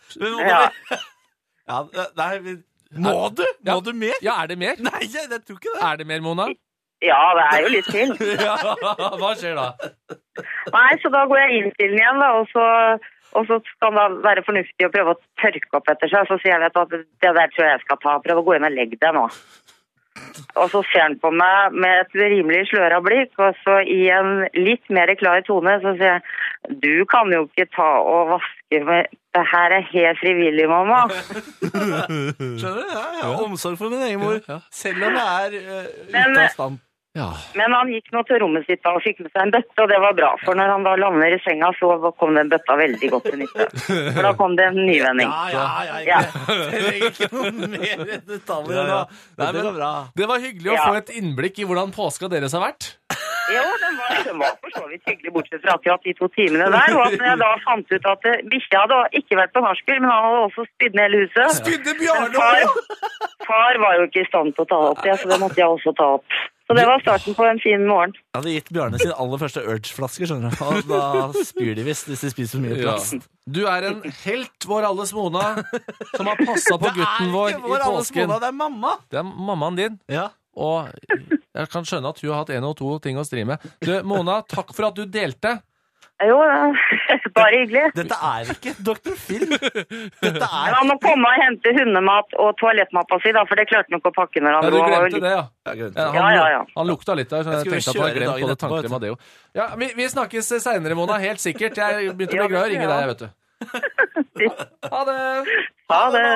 Nei, Må du? Må du mer? Ja, er det mer? Nei, jeg tror ikke det. Er det mer, Mona? Ja, det er jo litt til. Hva skjer da? Nei, så da går jeg inn til den igjen, da, og så skal det være fornuftig å prøve å tørke opp etter seg. Så sier jeg at det der tror jeg skal ta. Prøv å gå inn og legge det nå. Og så ser han på meg med et rimelig sløret blikk, og så i en litt mer klar tone så sier jeg, du kan jo ikke ta og vaske ikke, men det her helt frivillig, mamma. Skjønner du? Ja, omsorg for min egen mor. Selv om det ute av stand. Ja. Men han gikk nå til rommet sitt og fikk med seg en bøtte, og det var bra. For når han da lander i senga, så kom den bøtta veldig godt til nytte. For da kom det en nyvending. Ja. Det er ikke noe mer detaljer nå. Nei, men det var bra. Det var hyggelig å få et innblikk i hvordan påska deres har vært. Jo, den var for så vidt hyggelig, bortsett fra at vi har hatt de 2 timene der. Og at jeg da fant ut at bikkja hadde ikke vært på nachspiel, men han hadde også spydde ned hele huset. Spydde Bjarne! Far var jo ikke i stand til å ta opp det, så det måtte jeg også ta opp. Så det var starten på en fin morgen. Jeg hadde gitt Bjarne sin aller første Urge-flaske, skjønner du. Og da spyr de visst hvis de spiser for mye plass. Ja. Du er en helt, vår alles Mona, som har passet på gutten vår i påsken. Det er ikke vår alles Mona, det er mamma. Det er mammaen din. Ja. Og jeg kan skjønne at hun har hatt 1 og 2 ting å stri med. Du, Mona, takk for at du delte. Jo, bare hyggelig. Dette er ikke Dr. Phil. Dette er... Han må komme og hente hundemat og toalettmappa si, da, for det klarte han ikke å pakke når han du glemte det, ja. Han lukta litt der, så jeg tenkte at han glemt både tanker med Madeo. Ja, vi snakkes senere, Mona, helt sikkert. Jeg begynte å bli glad i å ringe deg, vet du. Ha det! Ha det!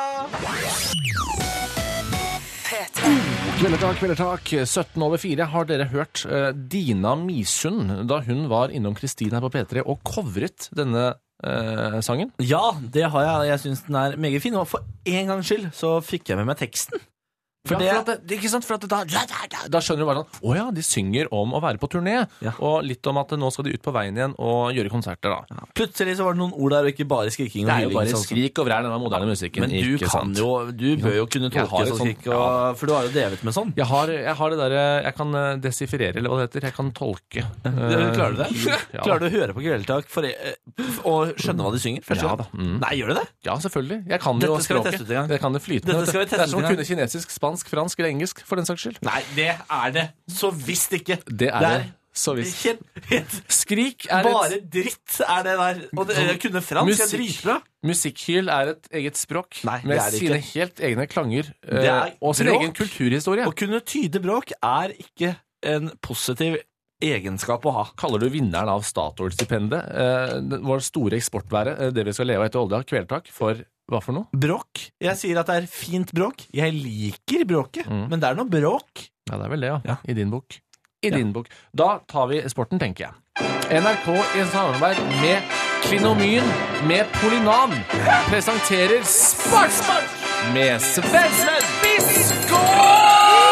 Kveldertak, 17:04 har dere hørt Dina Misund da hun var innom Kristin her på P3 og covret denne sangen. Ja, det har jeg. Jeg synes den er meget fin, og for en gangs skyld så fikk jeg med meg teksten. For ikke sant? For da skjønner du bare sånn, åja, de synger om å være på turné, og litt om at nå skal de ut på veien igjen og gjøre konserter da. Ja. Plutselig så var det noen ord der, og ikke bare skriking og hyling. Det er jo bare skrik og vær denne moderne musikken. Men du bør jo kunne tolke sånn skrik, for du har jo drevet med sånn. Jeg har det der, jeg kan desifrere, eller hva det heter, jeg kan tolke. Klarer du det? Ja. Klarer du å høre på Kveldertak og skjønne hva de synger? Ja da. Nei, gjør du det? Ja, selvfølgelig. Jeg kan jo språket. Det kan det flytende. Det er som å kunne kinesisk, spansk, fransk eller engelsk, for den saks skyld. Nei, det er det. Så visst ikke. Det er det. Så visst. Skrik er bare dritt er det der. Og jeg kunne fransk, jeg dritbra. Musikkhyl er et eget språk. Nei, med sine helt egne klanger og sin egen kulturhistorie. Å kunne tyde bråk er ikke en positiv egenskap å ha. Kaller du vinneren av Statoil-stipendet, vår store eksportvære, det vi skal leve av etter olja, Kveldertak, for hva for noe? Bråk. Jeg sier at det er fint bråk. Jeg liker bråket, men det er noe bråk. Ja, det er vel det, ja. I din bok. Din bok. Da tar vi sporten, tenker jeg. NRK i samarbeid med Klinomyn med Polynan presenterer Sport med Sven Biskår!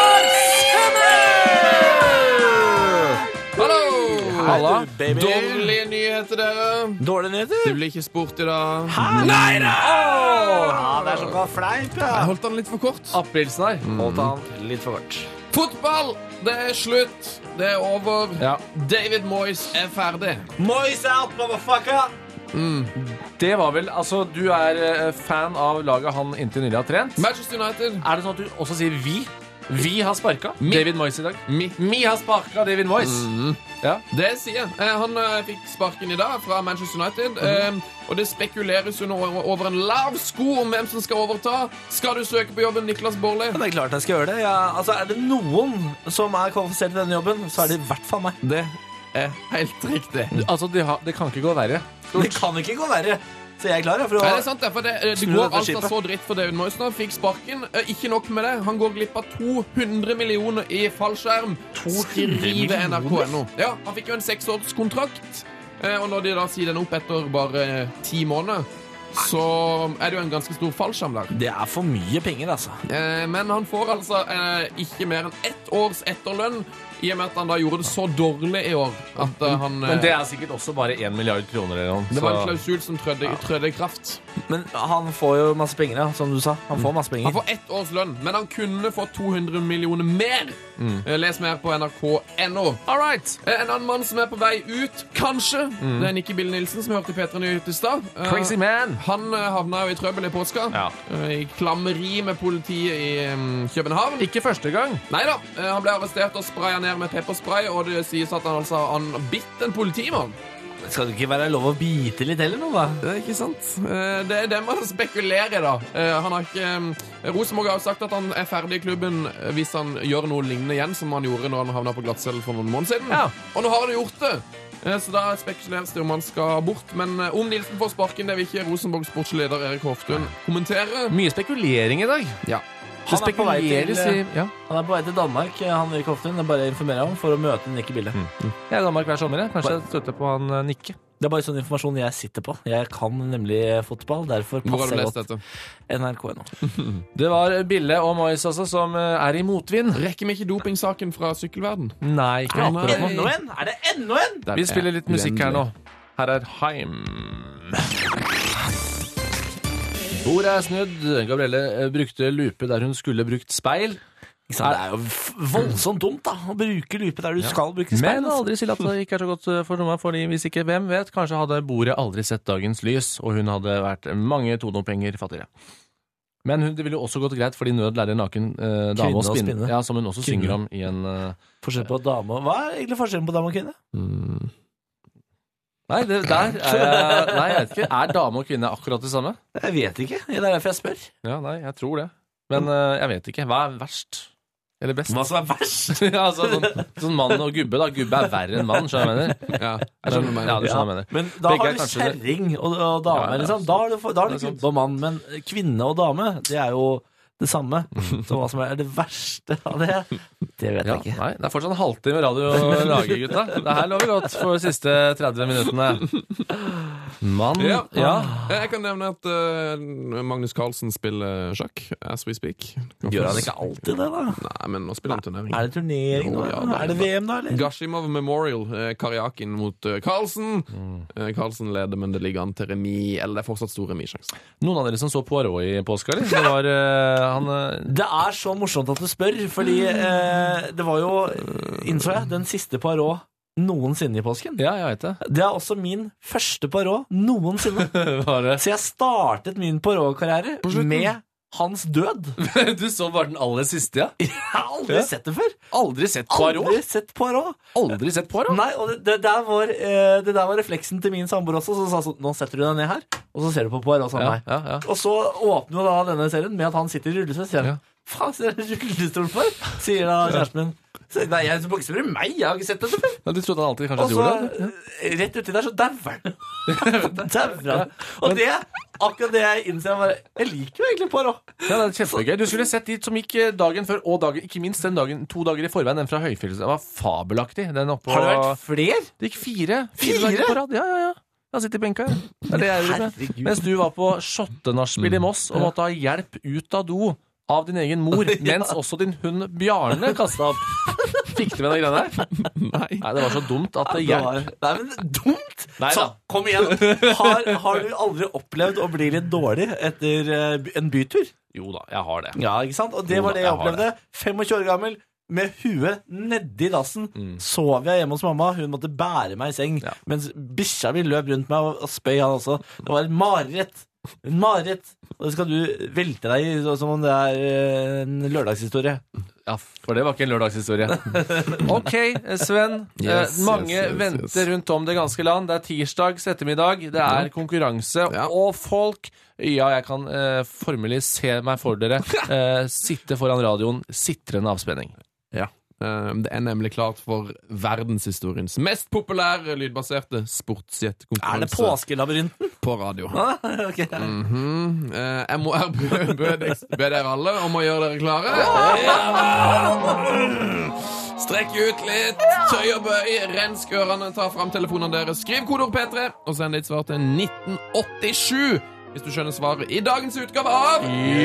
Hallo, baby. Dårlige nyheter, dere. Dårlige nyheter? Det blir ikke sport i dag. Hæ? Nei da! Det er sånn fleip, ja. Jeg holdt den litt for kort. Aprilsen her. Holdt den litt for kort. Fotball, det er slutt. Det er over. Ja. David Moyes er ferdig. Moyes out, motherfucker! Det var vel, altså du er fan av laget han inntil nylig har trent. Manchester United. Er det sånn at du også sier vi? Vi har sparket David Moyes i dag. Vi har sparket David Moyes. Ja. Det sier jeg. Han fikk sparken i dag fra Manchester United. Og det spekuleres jo nå over en lav sko om hvem som skal overta. Skal du søke på jobben, Niklas Baarli? Det er klart jeg skal gjøre det. Altså, er det noen som er kvalifisert til denne jobben, så er det i hvert fall meg. Det er helt riktig. Altså, det kan ikke gå verre. Det kan ikke gå verre. Så jeg er klar for å... Nei, det er sant, for det går altså så dritt for David Moyes nå. Fikk sparken. Ikke nok med det. Han går glipp av 200 millioner i fallskjerm. Skriver NRK.no. Ja, han fikk jo en 6-årskontrakt. Og når de da sier den opp etter bare 10 måneder, så er det jo en ganske stor fallskjerm der. Det er for mye penger, altså. Men han får altså ikke mer enn 1 års etterlønn, i og med at han da gjorde det så dårlig i år at han... Men det er sikkert også bare 1 milliard kroner eller noe. Det var en klausul som trødde i kraft. Men han får jo masse penger, ja, som du sa. Han får masse penger. Han får 1 års lønn, men han kunne få 200 millioner mer. Les mer på NRK.no. All right. En annen mann som er på vei ut, kanskje. Det er Nicky Bill Nilsen som hørte Petra Nyhet i stad. Crazy man. Han havna jo i trøbbel i påska. Ja. I klammeri med politiet i København. Ikke første gang. Neida, han ble arrestert og sprayet ned med pepperspray, og det sies at han altså bitt en politimann. Skal det ikke være lov å bite litt heller nå, da? Det er ikke sant. Det er det man spekulerer, da. Han har ikke... Rosenborg har sagt at han er ferdig i klubben hvis han gjør noe lignende igjen som han gjorde når han havnet på glattcelle for noen måneder siden. Ja. Og nå har han gjort det. Så da spekuleres det om han skal bort. Men om Nilsen får sparken, det vil ikke Rosenborgs sportsleder Erik Hoftun kommentere. Mye spekulering i dag. Ja. Han er på vei til Danmark, han Erik Hoftun. Det er bare å informere om for å møte Nikke Bille. Jeg er i Danmark hver sommer. Kanskje jeg støtter på han Nikke. Det er bare sånn informasjon jeg sitter på. Jeg kan nemlig fotball, derfor passer jeg godt NRK nå. Det var Bille og Mois også, som er i motvind. Rekker vi ikke dopingsaken fra sykkelverden? Nei, ikke akkurat nå. Er det enda en? Vi spiller litt musikk her nå. Her er Heim. Bordet er snudd. Gabrielle brukte lupe der hun skulle brukt speil. Det er jo voldsomt dumt da å bruke lupe der du skal bruke speil. Men aldri si at det ikke er så godt for noen, fordi hvis ikke hvem vet, kanskje hadde bordet aldri sett dagens lys, og hun hadde vært mange tonopenger fattigere. Men det ville jo også gått greit, fordi nød lærer naken dame å spinne. Ja, som hun også synger om i en... Forskjell på dame. Hva er egentlig forskjellen på dame og kvinne? Nei, jeg vet ikke. Er dame og kvinne akkurat det samme? Jeg vet ikke. Det er derfor jeg spør. Ja, nei, jeg tror det. Men jeg vet ikke. Hva er verst? Eller best? Hva som er verst? Ja, altså, sånn mann og gubbe da. Gubbe er verre enn mann, skjønner jeg mener. Ja, jeg skjønner. Men da har du kjerring og dame, liksom. Da har du gubbe og mann. Men kvinne og dame, det er jo det samme. Så hva som er det verste av det, det vet jeg ikke. Nei, det er fortsatt en halvtime radio å lage, gutta. Det her lover godt for de siste 30 minuttene. Mann, ja. Jeg kan nevne at Magnus Carlsen spiller sjakk, as we speak. Gjør han ikke alltid det, da? Nei, men nå spiller han turnering. Er det turnering nå? Ja, er det VM da, eller? Gashimov Memorial, Karjakin mot Carlsen. Carlsen leder, men det ligger an til remis, eller det er fortsatt stor remissjans. Noen av dere som så Poirot i påske, eller? Det var... Det er så morsomt at du spør, fordi det var jo, innså jeg, den siste Poirot noensinne i påsken. Ja, jeg vet det. Det er også min første Poirot noensinne. Så jeg startet min Poirot-karriere med hans død. Du så bare den aller siste, ja? Jeg har aldri sett det før. Aldri sett Poirot? Aldri sett Poirot? Nei, og det der var refleksen til min samboer også, så sa sånn, nå setter du deg ned her, og så ser du på Poirot sånn meg. Ja. Og så åpner da denne serien med at han sitter i rullestol, sier han, faen, ser du rullestol for? Sier da kjæresten min. Nei, jeg må ikke spørre meg, jeg har ikke sett det før. Ja, du trodde han alltid kanskje gjorde det? Og så, rett uti der, så dauer han. Og det, akkurat det jeg innser, jeg liker jo egentlig Poirot. Ja, det er kjempegøy. Du skulle sett de som gikk dagen før, og dagen, ikke minst den dagen, 2 dager i forveien, den fra Høyfjellet. Det var fabelaktig. Den oppå... Har det vært flere? Det gikk 4 dager på rad. Ja. Jeg sitter i benka. Det er det jeg gjorde med. Mens du var på shottenachspiel i Moss og måtte ha hjelp ut av do av din egen mor, mens også din hund Bjarne kastet opp. Fikk du med deg greiene her? Nei, det var så dumt at det hjelp. Nei, men dumt? Så, kom igjen. Har du aldri opplevd å bli litt dårlig etter en bytur? Jo da, jeg har det. Ja, ikke sant? Og det var det jeg opplevde. 25 år gammel, med huet nedi dassen, sov jeg hjemme hos mamma. Hun måtte bære meg i seng, mens bikkja mi løp rundt meg og spøy han også. Det var et mareritt. Og det skal du velte deg i som om det er en lørdagshistorie. Ja, for det var ikke en lørdagshistorie. Ok, Sven. Mange venter rundt om det ganske land. Det er tirsdags ettermiddag. Det er konkurranse. Og folk... Ja, jeg kan formelig se meg for dere sitte foran radioen, sitrende av spenning. Ja. Det er nemlig klart for verdenshistoriens mest populære lydbaserte sportsjetkonkurranse. Er det påskelabyrinten? På radio. Okay. Jeg må be dere alle om å gjøre dere klare. Strekk ut litt, tøy og bøy, rensk ørene, ta frem telefonene deres, skriv kodeord P3 og send ditt svar til 1987. Hvis du skjønner svaret i dagens utgave av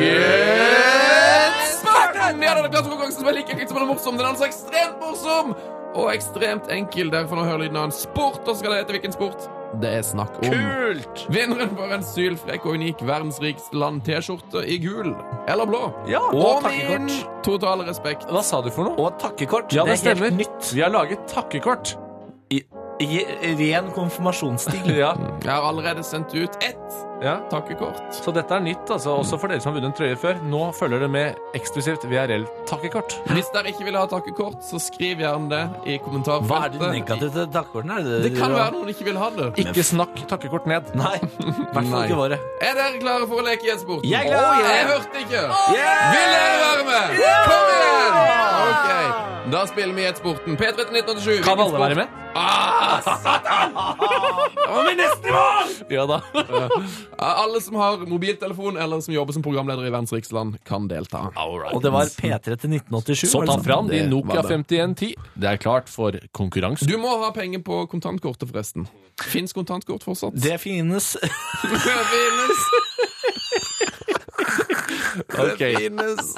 Spartan! Ja, det er klassekonkurransen som er like ekkelt som den er morsom. Den er altså ekstremt morsom og ekstremt enkel. Derfor nå hører lyden av en sport, og skal det hete hvilken sport det er snakk om. Kult! Vinneren får en sylfrekk og unik verdens rikeste land T-skjorte i gul eller blå. Ja, og takkekort. Min totale respekt. Hva sa du for noe? Og takkekort. Ja, det stemmer. Nytt. Vi har laget takkekort. ren konfirmasjonsstil. Ja. Jeg har allerede sendt ut ett takkekort. Så dette nytt, altså, også for dere som har vunnet en trøye før. Nå følger det med eksklusivt VRL-takkekort. Hvis dere ikke vil ha takkekort, så skriv gjerne det i kommentarfeltet. Hva det negative til takkekortene? Det kan være noen ikke vil ha det. Ikke snakk takkekort ned. Nei, hvertfall ikke våre. Dere klare for å leke Gjettsporten? Jeg er klar! Jeg hørte ikke! Vil dere være med? Kom igjen! Ok, da spiller vi Gjettsporten. P3 til 1987. Kan alle være med? Satan! Det var min neste mål! Ja da. Alle som har mobiltelefon eller som jobber som programleder i Verdens Riksland kan delta. Og det var P3 til 1987. Så ta fram din Nokia 5110. Det er klart for konkurranse. Du må ha penger på kontantkortet forresten. Finnes kontantkort fortsatt? Det finnes. Det finnes. Det finnes.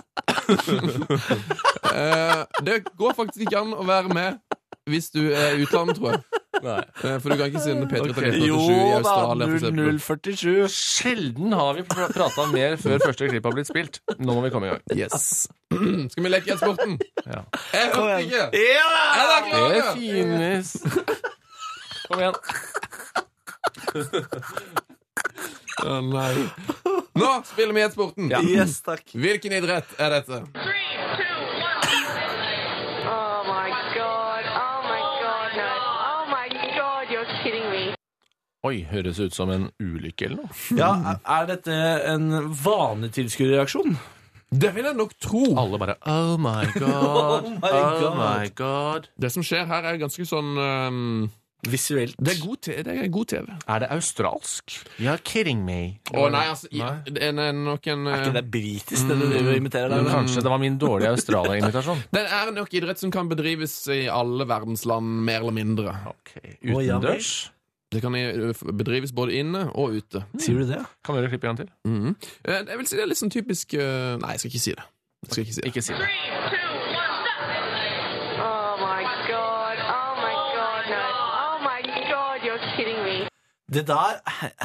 Det går faktisk ikke an å være med hvis du er i utlandet, tror jeg. Nei. For du kan ikke sende P3 til 1987 i Australia, for eksempel. 0047. Sjelden har vi pratet mer før første klipp har blitt spilt. Nå må vi komme i gang. Yes. Skal vi leke Gjettsporten? Ja. Jeg hørte ikke. Ja! Er dere klare? Det finnes. Kom igjen. Nei. Nå spiller vi Gjettsporten. Ja. Yes, takk. Hvilken idrett er dette? 3, 2, 1. Oh my god. Oh my god. No. Oh my god, you're kidding me. Oi, høres ut som en ulykke eller noe. Ja, er dette en vanlig tilskuerreaksjon? Det vil jeg nok tro. Alle bare, oh my god, oh my god. Det som skjer her er ganske sånn... visuelt. Det er god TV. Er det australsk? You're kidding me. Nei, altså, det er nok en... Er ikke det britisk det du imiterer der? Kanskje det var min dårlige Australia-imitasjon. Det er nok idrett som kan bedrives i alle verdensland, mer eller mindre. Ok, utendørs? Det kan bedrives både inne og ute. Sier du det? Kan vi gjøre klipp igjen til? Jeg vil si det er litt sånn typisk... Nei, jeg skal ikke si det. Ikke si det. 3, 2, 1. Oh my god. Oh my god. No. Oh my god, you're kidding me. Det der...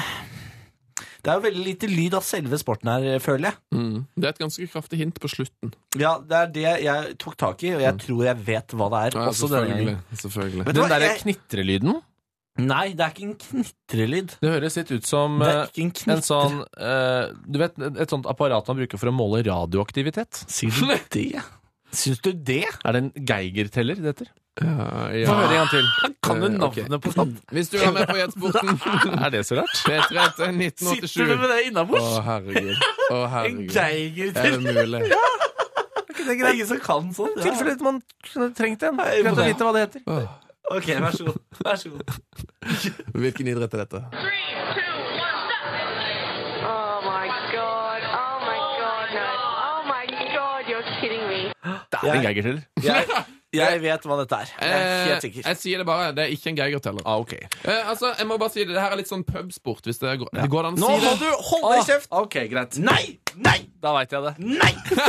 Det er jo veldig lite lyd av selve sporten her, føler jeg. Det er et ganske kraftig hint på slutten. Ja, det er det jeg tok tak i, og jeg tror jeg vet hva det er. Ja, også selvfølgelig. Den der knitrelyden? Nei, det er ikke en knitrelyd. Det høres litt ut som en sånn du vet, et sånt apparat man bruker for å måle radioaktivitet. Sier du det? Syns du det? Er det en Geiger-teller det heter? Ja. Få høre en gang til. Kan du navnet på stopp? Hvis du er med på Gjettsporten. Er det så rart? P3 til 1987. Sitter du med det innabords? Å, herregud. En Geiger-teller. Er det mulig? Ja. Det er ingen som kan sånn. I tilfelle man kunne trengt en. Greit å vite hva det heter. Ok, vær så god. Vær så god. Hvilken idrett er dette? 3, 2, 1. Oh my god. Oh my god. No. Oh my god, you're kidding me. Det er en Geiger-teller. Jeg vet hva dette er. Jeg er helt sikker. Jeg sier det bare, det er ikke en Geiger-teller. Ok. Altså, jeg må bare si det. Det her er litt sånn pubsport, hvis det går an å Nå si det. må du holde i kjeft! Ok, greit. Nei! Da vet jeg det. Nei!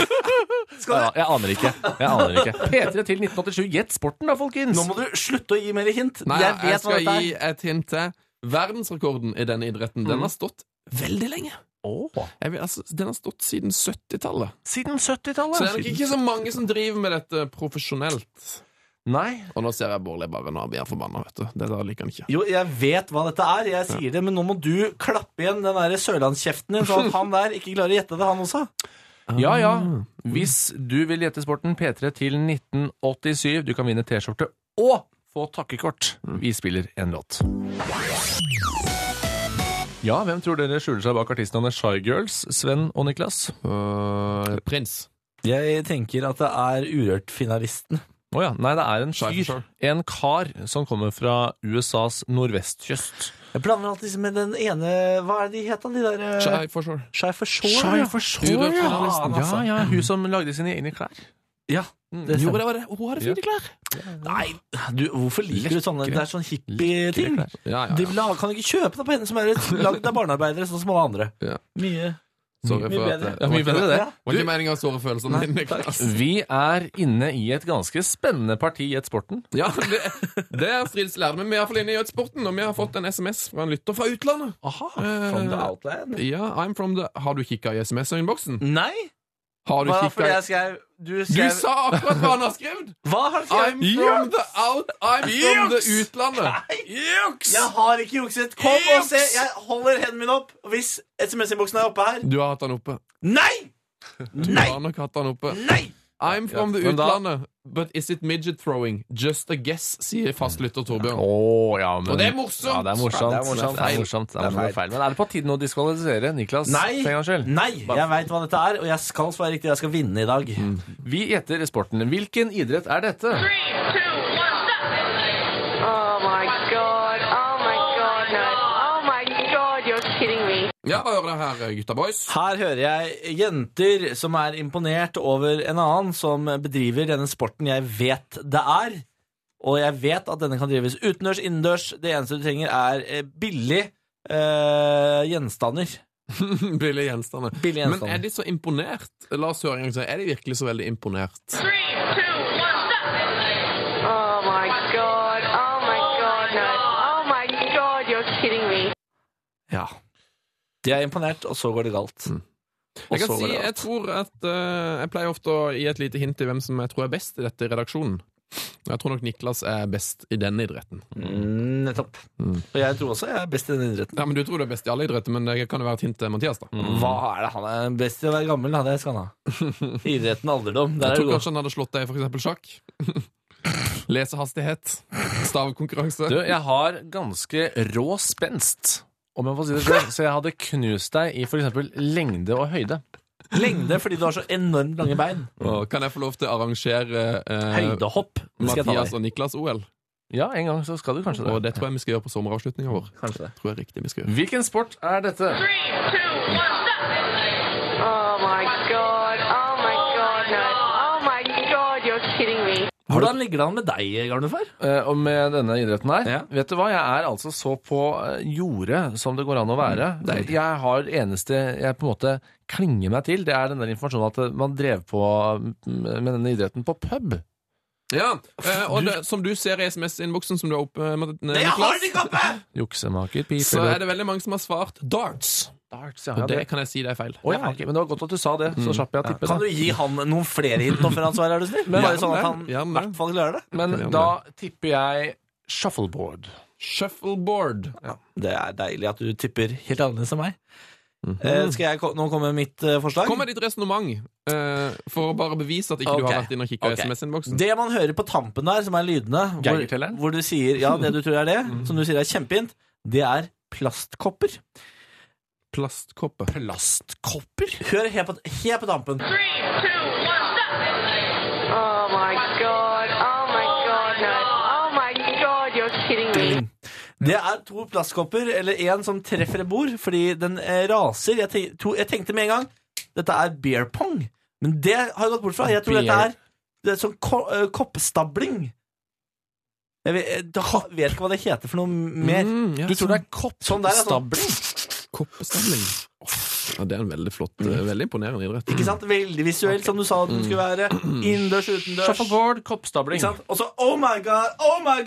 Jeg aner ikke. P3 til 1987. Gjett sporten da, folkens. Nå må du slutte å gi mer hint. Nei, jeg vet jeg skal hva dette gi et hint til. Verdensrekorden i denne idretten, den har stått veldig lenge. Den har stått siden 70-tallet. Siden 70-tallet? Så det er nok ikke så mange som driver med dette profesjonelt. Nei. Og nå ser jeg Bård bare nå blir jeg forbanna, vet du. Det der liker han ikke. Jo, jeg vet hva dette er, jeg sier det, men nå må du klappe igjen den der sørlandskjeften din, sånn at han der ikke klarer å gjette det, han også. Ja. Hvis du vil gjette sporten, P3 til 1987, du kan vinne T-skjorte og få takkekort. Vi spiller en låt. Ja, hvem tror dere skjuler seg bak artistene Shy Girls, Sven og Niklas? Prins. Jeg tenker at det er Urørt-finalisten. Nei, det er en fyr, en kar som kommer fra USAs nordvestkyst. Jeg blander alltid med den ene, hva er det de heter, de der... Shy for Shore. Shy for Shore, ja. Hun som lagde sine egne klær. Ja, det var det. Hun hadde fine klær. Nei, hvorfor liker du sånne? Det er sånn hippie-ting. Kan du ikke kjøpe det på henne som er laget av barnearbeidere, sånn som alle andre? Mye bedre. Mye bedre det. Var ikke meningen å såre følelsene dine. Vi er inne i et ganske spennende parti i Gjettsporten. Ja, det er stridslærere, men vi er i hvert fall inne i Gjettsporten, og vi har fått en SMS fra en lytter fra utlandet. Aha, from the outland. Ja, I'm from the... Har du kikket i SMS-innboksen? Nei. Har du kikket... Jeg skrev Du sa akkurat hva han har skrevet. Hva har han skrevet? I'm from the out, I'm from the utlandet. Juks! Jeg har ikke jukset. Kom og se. Jeg holder hendene mine opp. Hvis SMS-innboksen er oppe her. Du har hatt den oppe. Nei! Du har nok hatt den oppe. Nei! I'm from the utlandet, but is it midget throwing? Just a guess, sier fastlytter Torbjørn. Og det er morsomt. Ja, det er morsomt. Det er feil. Men er det på tiden å diskvalifisere Niklas? Nei, jeg vet hva dette er, og jeg skal svare riktig. Jeg skal vinne i dag. Vi gjetter sporten. Hvilken idrett er dette? 3, 2, 1, stop! Oh my god, no. Oh my god, you're kidding me. Ja, hva gjør det her, gutta boys? Her hører jeg jenter som er imponert over en annen som bedriver denne sporten jeg vet det er. Og jeg vet at denne kan drives utendørs, innendørs. Det eneste du trenger er billig gjenstander. Billige gjenstander. Men er de så imponert? La oss høre en gang så. Er de virkelig så veldig imponert? 3, 2, 1, stop! Oh my god, no. Oh my god, you're kidding me. Ja. De er imponert, og så går det galt. Jeg kan si, jeg tror at jeg pleier ofte å gi et lite hint til hvem som jeg tror er best i dette i redaksjonen. Jeg tror nok Niklas er best i denne idretten. Nettopp. Og jeg tror også jeg er best i denne idretten. Ja, men du tror du er best i alle idretter, men det kan jo være et hint til Mathias da. Hva er det han er best i å være gammel? Det skal han ha. Idretten alderdom. Jeg tror kanskje han hadde slått deg i for eksempel sjakk. Lesehastighet. Stavekonkurranse. Du, jeg har ganske rå spenst, om jeg får si det selv, så jeg hadde knust deg i for eksempel lengde og høyde. Lengde fordi du har så enormt lange bein. Kan jeg få lov til å arrangere høydehopp? Mathias og Niklas OL? Ja, en gang så skal du kanskje det. Og det tror jeg vi skal gjøre på sommeravslutningen vår. Kanskje det. Tror jeg riktig vi skal gjøre. Hvilken sport er dette? 3, 2, 1, stop! Oh my god, no. Oh my god, you're kidding me. Hvordan ligger det an med deg, Garnefar? Og med denne idretten her? Ja. Vet du hva, jeg er altså så på jordet som det går an å være. Jeg har eneste jeg på en måte klinger meg til, det er den der informasjonen at man drev på med denne idretten på pub. Ja, og det, som du ser i SMS-innboksen som du har oppe, Niklas. Jeg har den ikke oppe! Juksemaker, piper. Så er det veldig mange som har svart darts. Ja, og det kan jeg si det er feil. Okay, men det var godt at du sa det, så slapp jeg å tippe. Kan du gi han noen flere hint nå før han svarer, er du snill? Men bare sånn at han i hvert fall klarer det. Men da tipper jeg shuffleboard. Shuffleboard. Ja. Det er deilig at du tipper helt annerledes enn meg. Skal jeg nå komme med mitt forslag? Kom med ditt resonemang for å bare bevise at ikke du har vært inn og kikket i SMS-innboksen. Det man hører på tampen der, som er lydene, hvor du sier, ja, det du tror er det, som du sier er kjempefint, det er plastkopper. Plastkopper. Hør helt på tampen. 3, 2, 1, stop! Oh my god, no. Oh my god, you're kidding me. Det er 2 plastkopper, eller en som treffer et bord, fordi den raser. Jeg tenkte med en gang, dette er beer pong. Men det har jeg gått bort fra. Jeg tror det er sånn koppstabling. Jeg vet ikke hva det heter for noe mer. Du tror det er koppstabling? Koppestabling. Ja, det er en veldig flott, veldig imponerende idrett. Ikke sant? Veldig visuelt, som du sa den skulle være. Innendørs, utendørs. Shuffleboard, koppstabling. Og så, oh my god,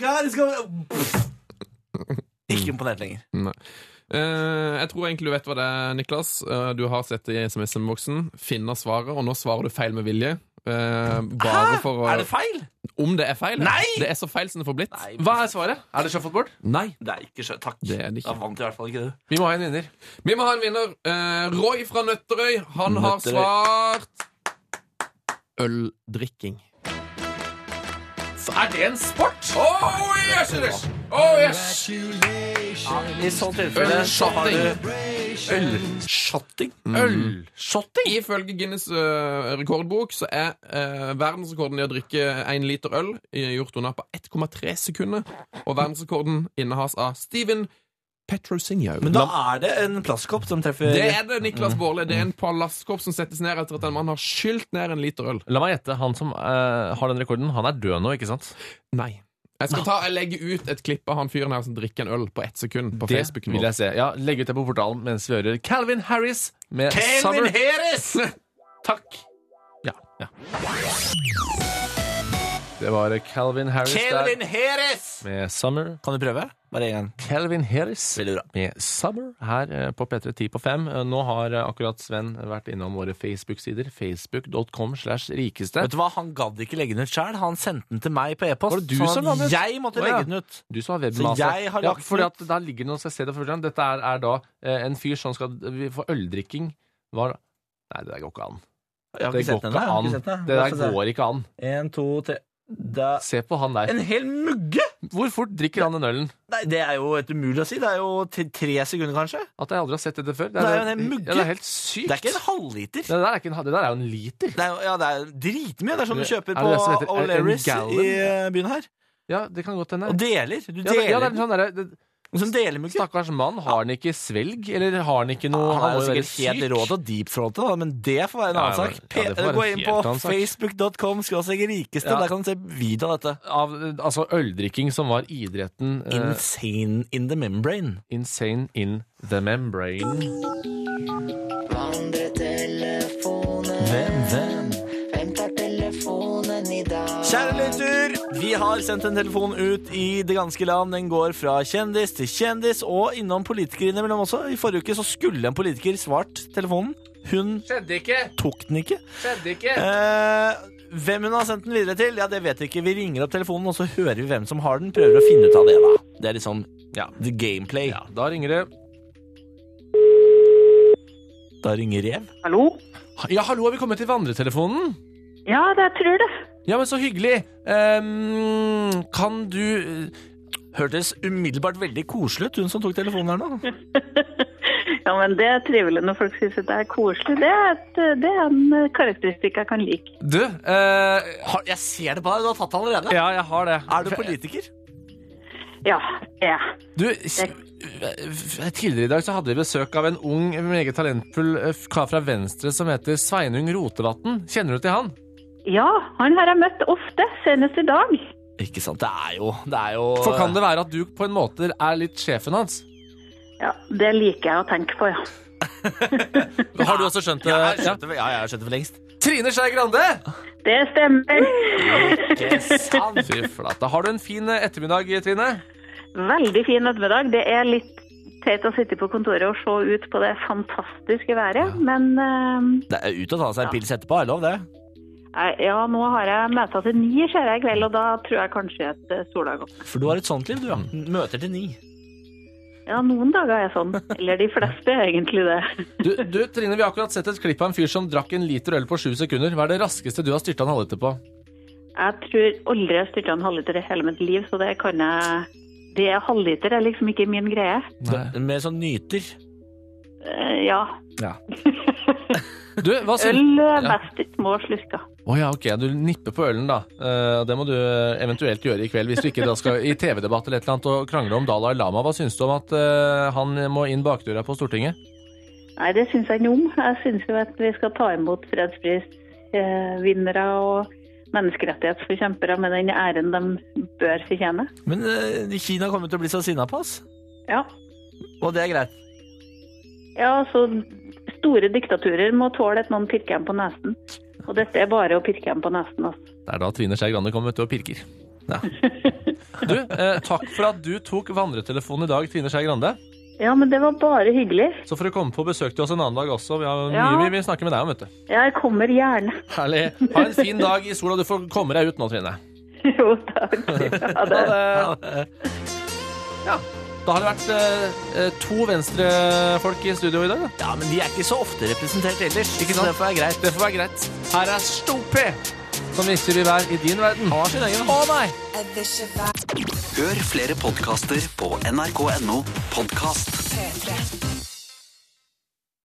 ikke imponert lenger. Nei. Jeg tror egentlig du vet hva det er, Niklas. Du har sett det i SMS-boksen. Finner svaret, og nå svarer du feil med vilje. Bare for å... Er det feil? Om det er feil? Nei! Det er så feil som det får blitt. Nei. Hva er svaret? Er det shuffleboard? Nei. Det er ikke takk. Det er det ikke. Da vant i hvert fall ikke du. Vi må ha en vinner. Vi må ha en vinner. Roy fra Nøtterøy. Han har svart øldrikking. Er det en sport? Oh yes, it is! Oh yes! Ja, i sånn tilfelle så har du ølshotting. Ølshotting? Ifølge Guinness rekordbok så er verdensrekorden i å drikke 1 liter øl gjort unna på 1,3 sekunder. Og verdensrekorden innehas av Steven Petrosinho. Men da er det en plastkopp som treffer... Det er det, Niklas Baarli. Det er en plastkopp som settes ned etter at en mann har skylt ned 1 liter øl. La meg gjette, han som har den rekorden, han er død nå, ikke sant? Nei. Jeg skal legge ut et klipp av han fyren her som drikker en øl på 1 sekund på Facebook. Det vil jeg se. Ja, legg ut det på portalen mens vi hører Calvin Harris med Summer. Calvin Harris! Takk. Ja. Det var Calvin Harris Calvin Harris! med Summer. Kan du prøve? Bare en gang. Calvin Harris med Summer her på P3 10 på 5. Nå har akkurat Sven vært innom våre Facebook-sider, facebook.com/rikeste. Vet du hva, han gadd ikke legge den ut selv. Han sendte den til meg på e-post. Var det du som la den ut? Jeg måtte legge den ut. Du som har webmaster. Så jeg har lagt fordi at der ligger noe, skal jeg se det for deg. Dette er da en fyr som skal få øldrikking. Nei, det der går ikke an. Jeg har ikke sett den. Det der går ikke an. 1, 2, 3... Se på han der. En hel mugge! Hvor fort drikker han den ølen? Nei, det er jo et umulig å si. Det er jo 3 sekunder, kanskje. At jeg aldri har sett dette før. Det er jo en mugge. Ja, det er helt sykt. Det er ikke en halvliter. Det der er jo en liter. Det er dritmye. Det er sånn du kjøper på O'Learys i byen her. Ja, det kan godt hende. Og deler. Du deler. Ja, det er sånn der... Som delemugge. Stakkars mann, har han ikke svelg? Eller har han ikke noe... Han er jo sikkert helt råd og deepthroatet, men det får være en annen sak. Gå inn på facebook.com/rikeste, der kan du se video av dette. Altså øldrikking som var idretten... Insane in the membrane. Insane in the membrane. Hvem tar telefonen i dag? Kjære lytter, vi har sendt en telefon ut i det ganske land. Den går fra kjendis til kjendis, og innom politikere innimellom også. I forrige uke så skulle en politiker svart telefonen. Hun tok den ikke. Hvem hun har sendt den videre til, ja, det vet vi ikke. Vi ringer opp telefonen, og så hører vi hvem som har den. Prøver å finne ut av det, da. Det er liksom the gameplay. Ja, da ringer det. Da ringer Rev. Hallo? Ja, hallo, har vi kommet til vandretelefonen? Ja, det tror det. Ja, men så hyggelig. Kan du... Hørtes umiddelbart veldig koselig ut, hun som tok telefonen her nå. Ja, men det er trivelig når folk synes at det er koselig. Det er en karakteristikk jeg kan like. Du, jeg ser det på deg, du har tatt det allerede. Ja, jeg har det. Er du politiker? Ja. Du, tidligere i dag så hadde vi besøk av en ung, meget talentfull kar fra Venstre som heter Sveinung Rotevatn. Kjenner du til han? Ja, han har jeg møtt ofte, senest i dag. Ikke sant, det er jo... For kan det være at du på en måte er litt sjefen hans? Ja, det liker jeg å tenke på, ja. Har du også skjønt det? Ja, jeg har skjønt det for lengst. Trine Skei Grande! Det stemmer. Ikke sant. Fy flate. Har du en fin ettermiddag, Trine? Veldig fin ettermiddag. Det er litt teit å sitte på kontoret og se ut på det fantastiske været, men... Det er ut å ta seg en pils etterpå, er lov det? Ja, nå har jeg møter til 9 skjer jeg i kveld, og da tror jeg kanskje at sola har gått. For du har et sånt liv, du, ja. Møter til 9. Ja, noen dager er sånn. Eller de fleste er egentlig det. Du, Trine, vi har akkurat sett et klipp av en fyr som drakk 1 liter øl på 7 sekunder. Hva er det raskeste du har styrtet en halvliter på? Jeg tror aldri jeg har styrtet en halvliter i hele mitt liv, så det kan jeg... Det halvliter er liksom ikke min greie. Med sånn nyter? Ja. Du, hva synes... Øl mest i små slusker. Ja, ok. Du nipper på ølen, da. Det må du eventuelt gjøre i kveld, hvis du ikke da skal i TV-debatt eller et eller annet og krangle om Dalai Lama. Hva synes du om at han må inn bakdøra på Stortinget? Nei, det synes jeg ikke om. Jeg synes jo at vi skal ta imot fredsprisvinnere og menneskerettighetsforkjempere med den æren de bør fortjene. Men Kina kommer til å bli så sinnet på oss? Ja. Og det er greit? Ja, så store diktaturer må tåle at noen pirker dem på nesen. Og dette er bare å pirke dem på nesen. Altså. Det er da Trine Skei Grande kommer til å pirker. Ja. Du, takk for at du tok vandretelefonen i dag, Trine Skei Grande. Ja, men det var bare hyggelig. Så får du komme på besøk til oss en annen dag også. Vi har mye vi vil snakke med deg om, vet du. Jeg kommer gjerne. Herlig. Ha en fin dag i sola. Du får komme deg ut nå, Trine. Jo, takk. Ha det. Ja. Da har det vært 2 venstrefolk i studio i dag, da. Ja, men de er ikke så ofte representert ellers. Ikke sant? Det får være greit. Det får være greit. Her er Stop-P, som viser vi vær i din verden. Ha sin egen. Å nei! Hør flere podcaster på nrk.no podcast.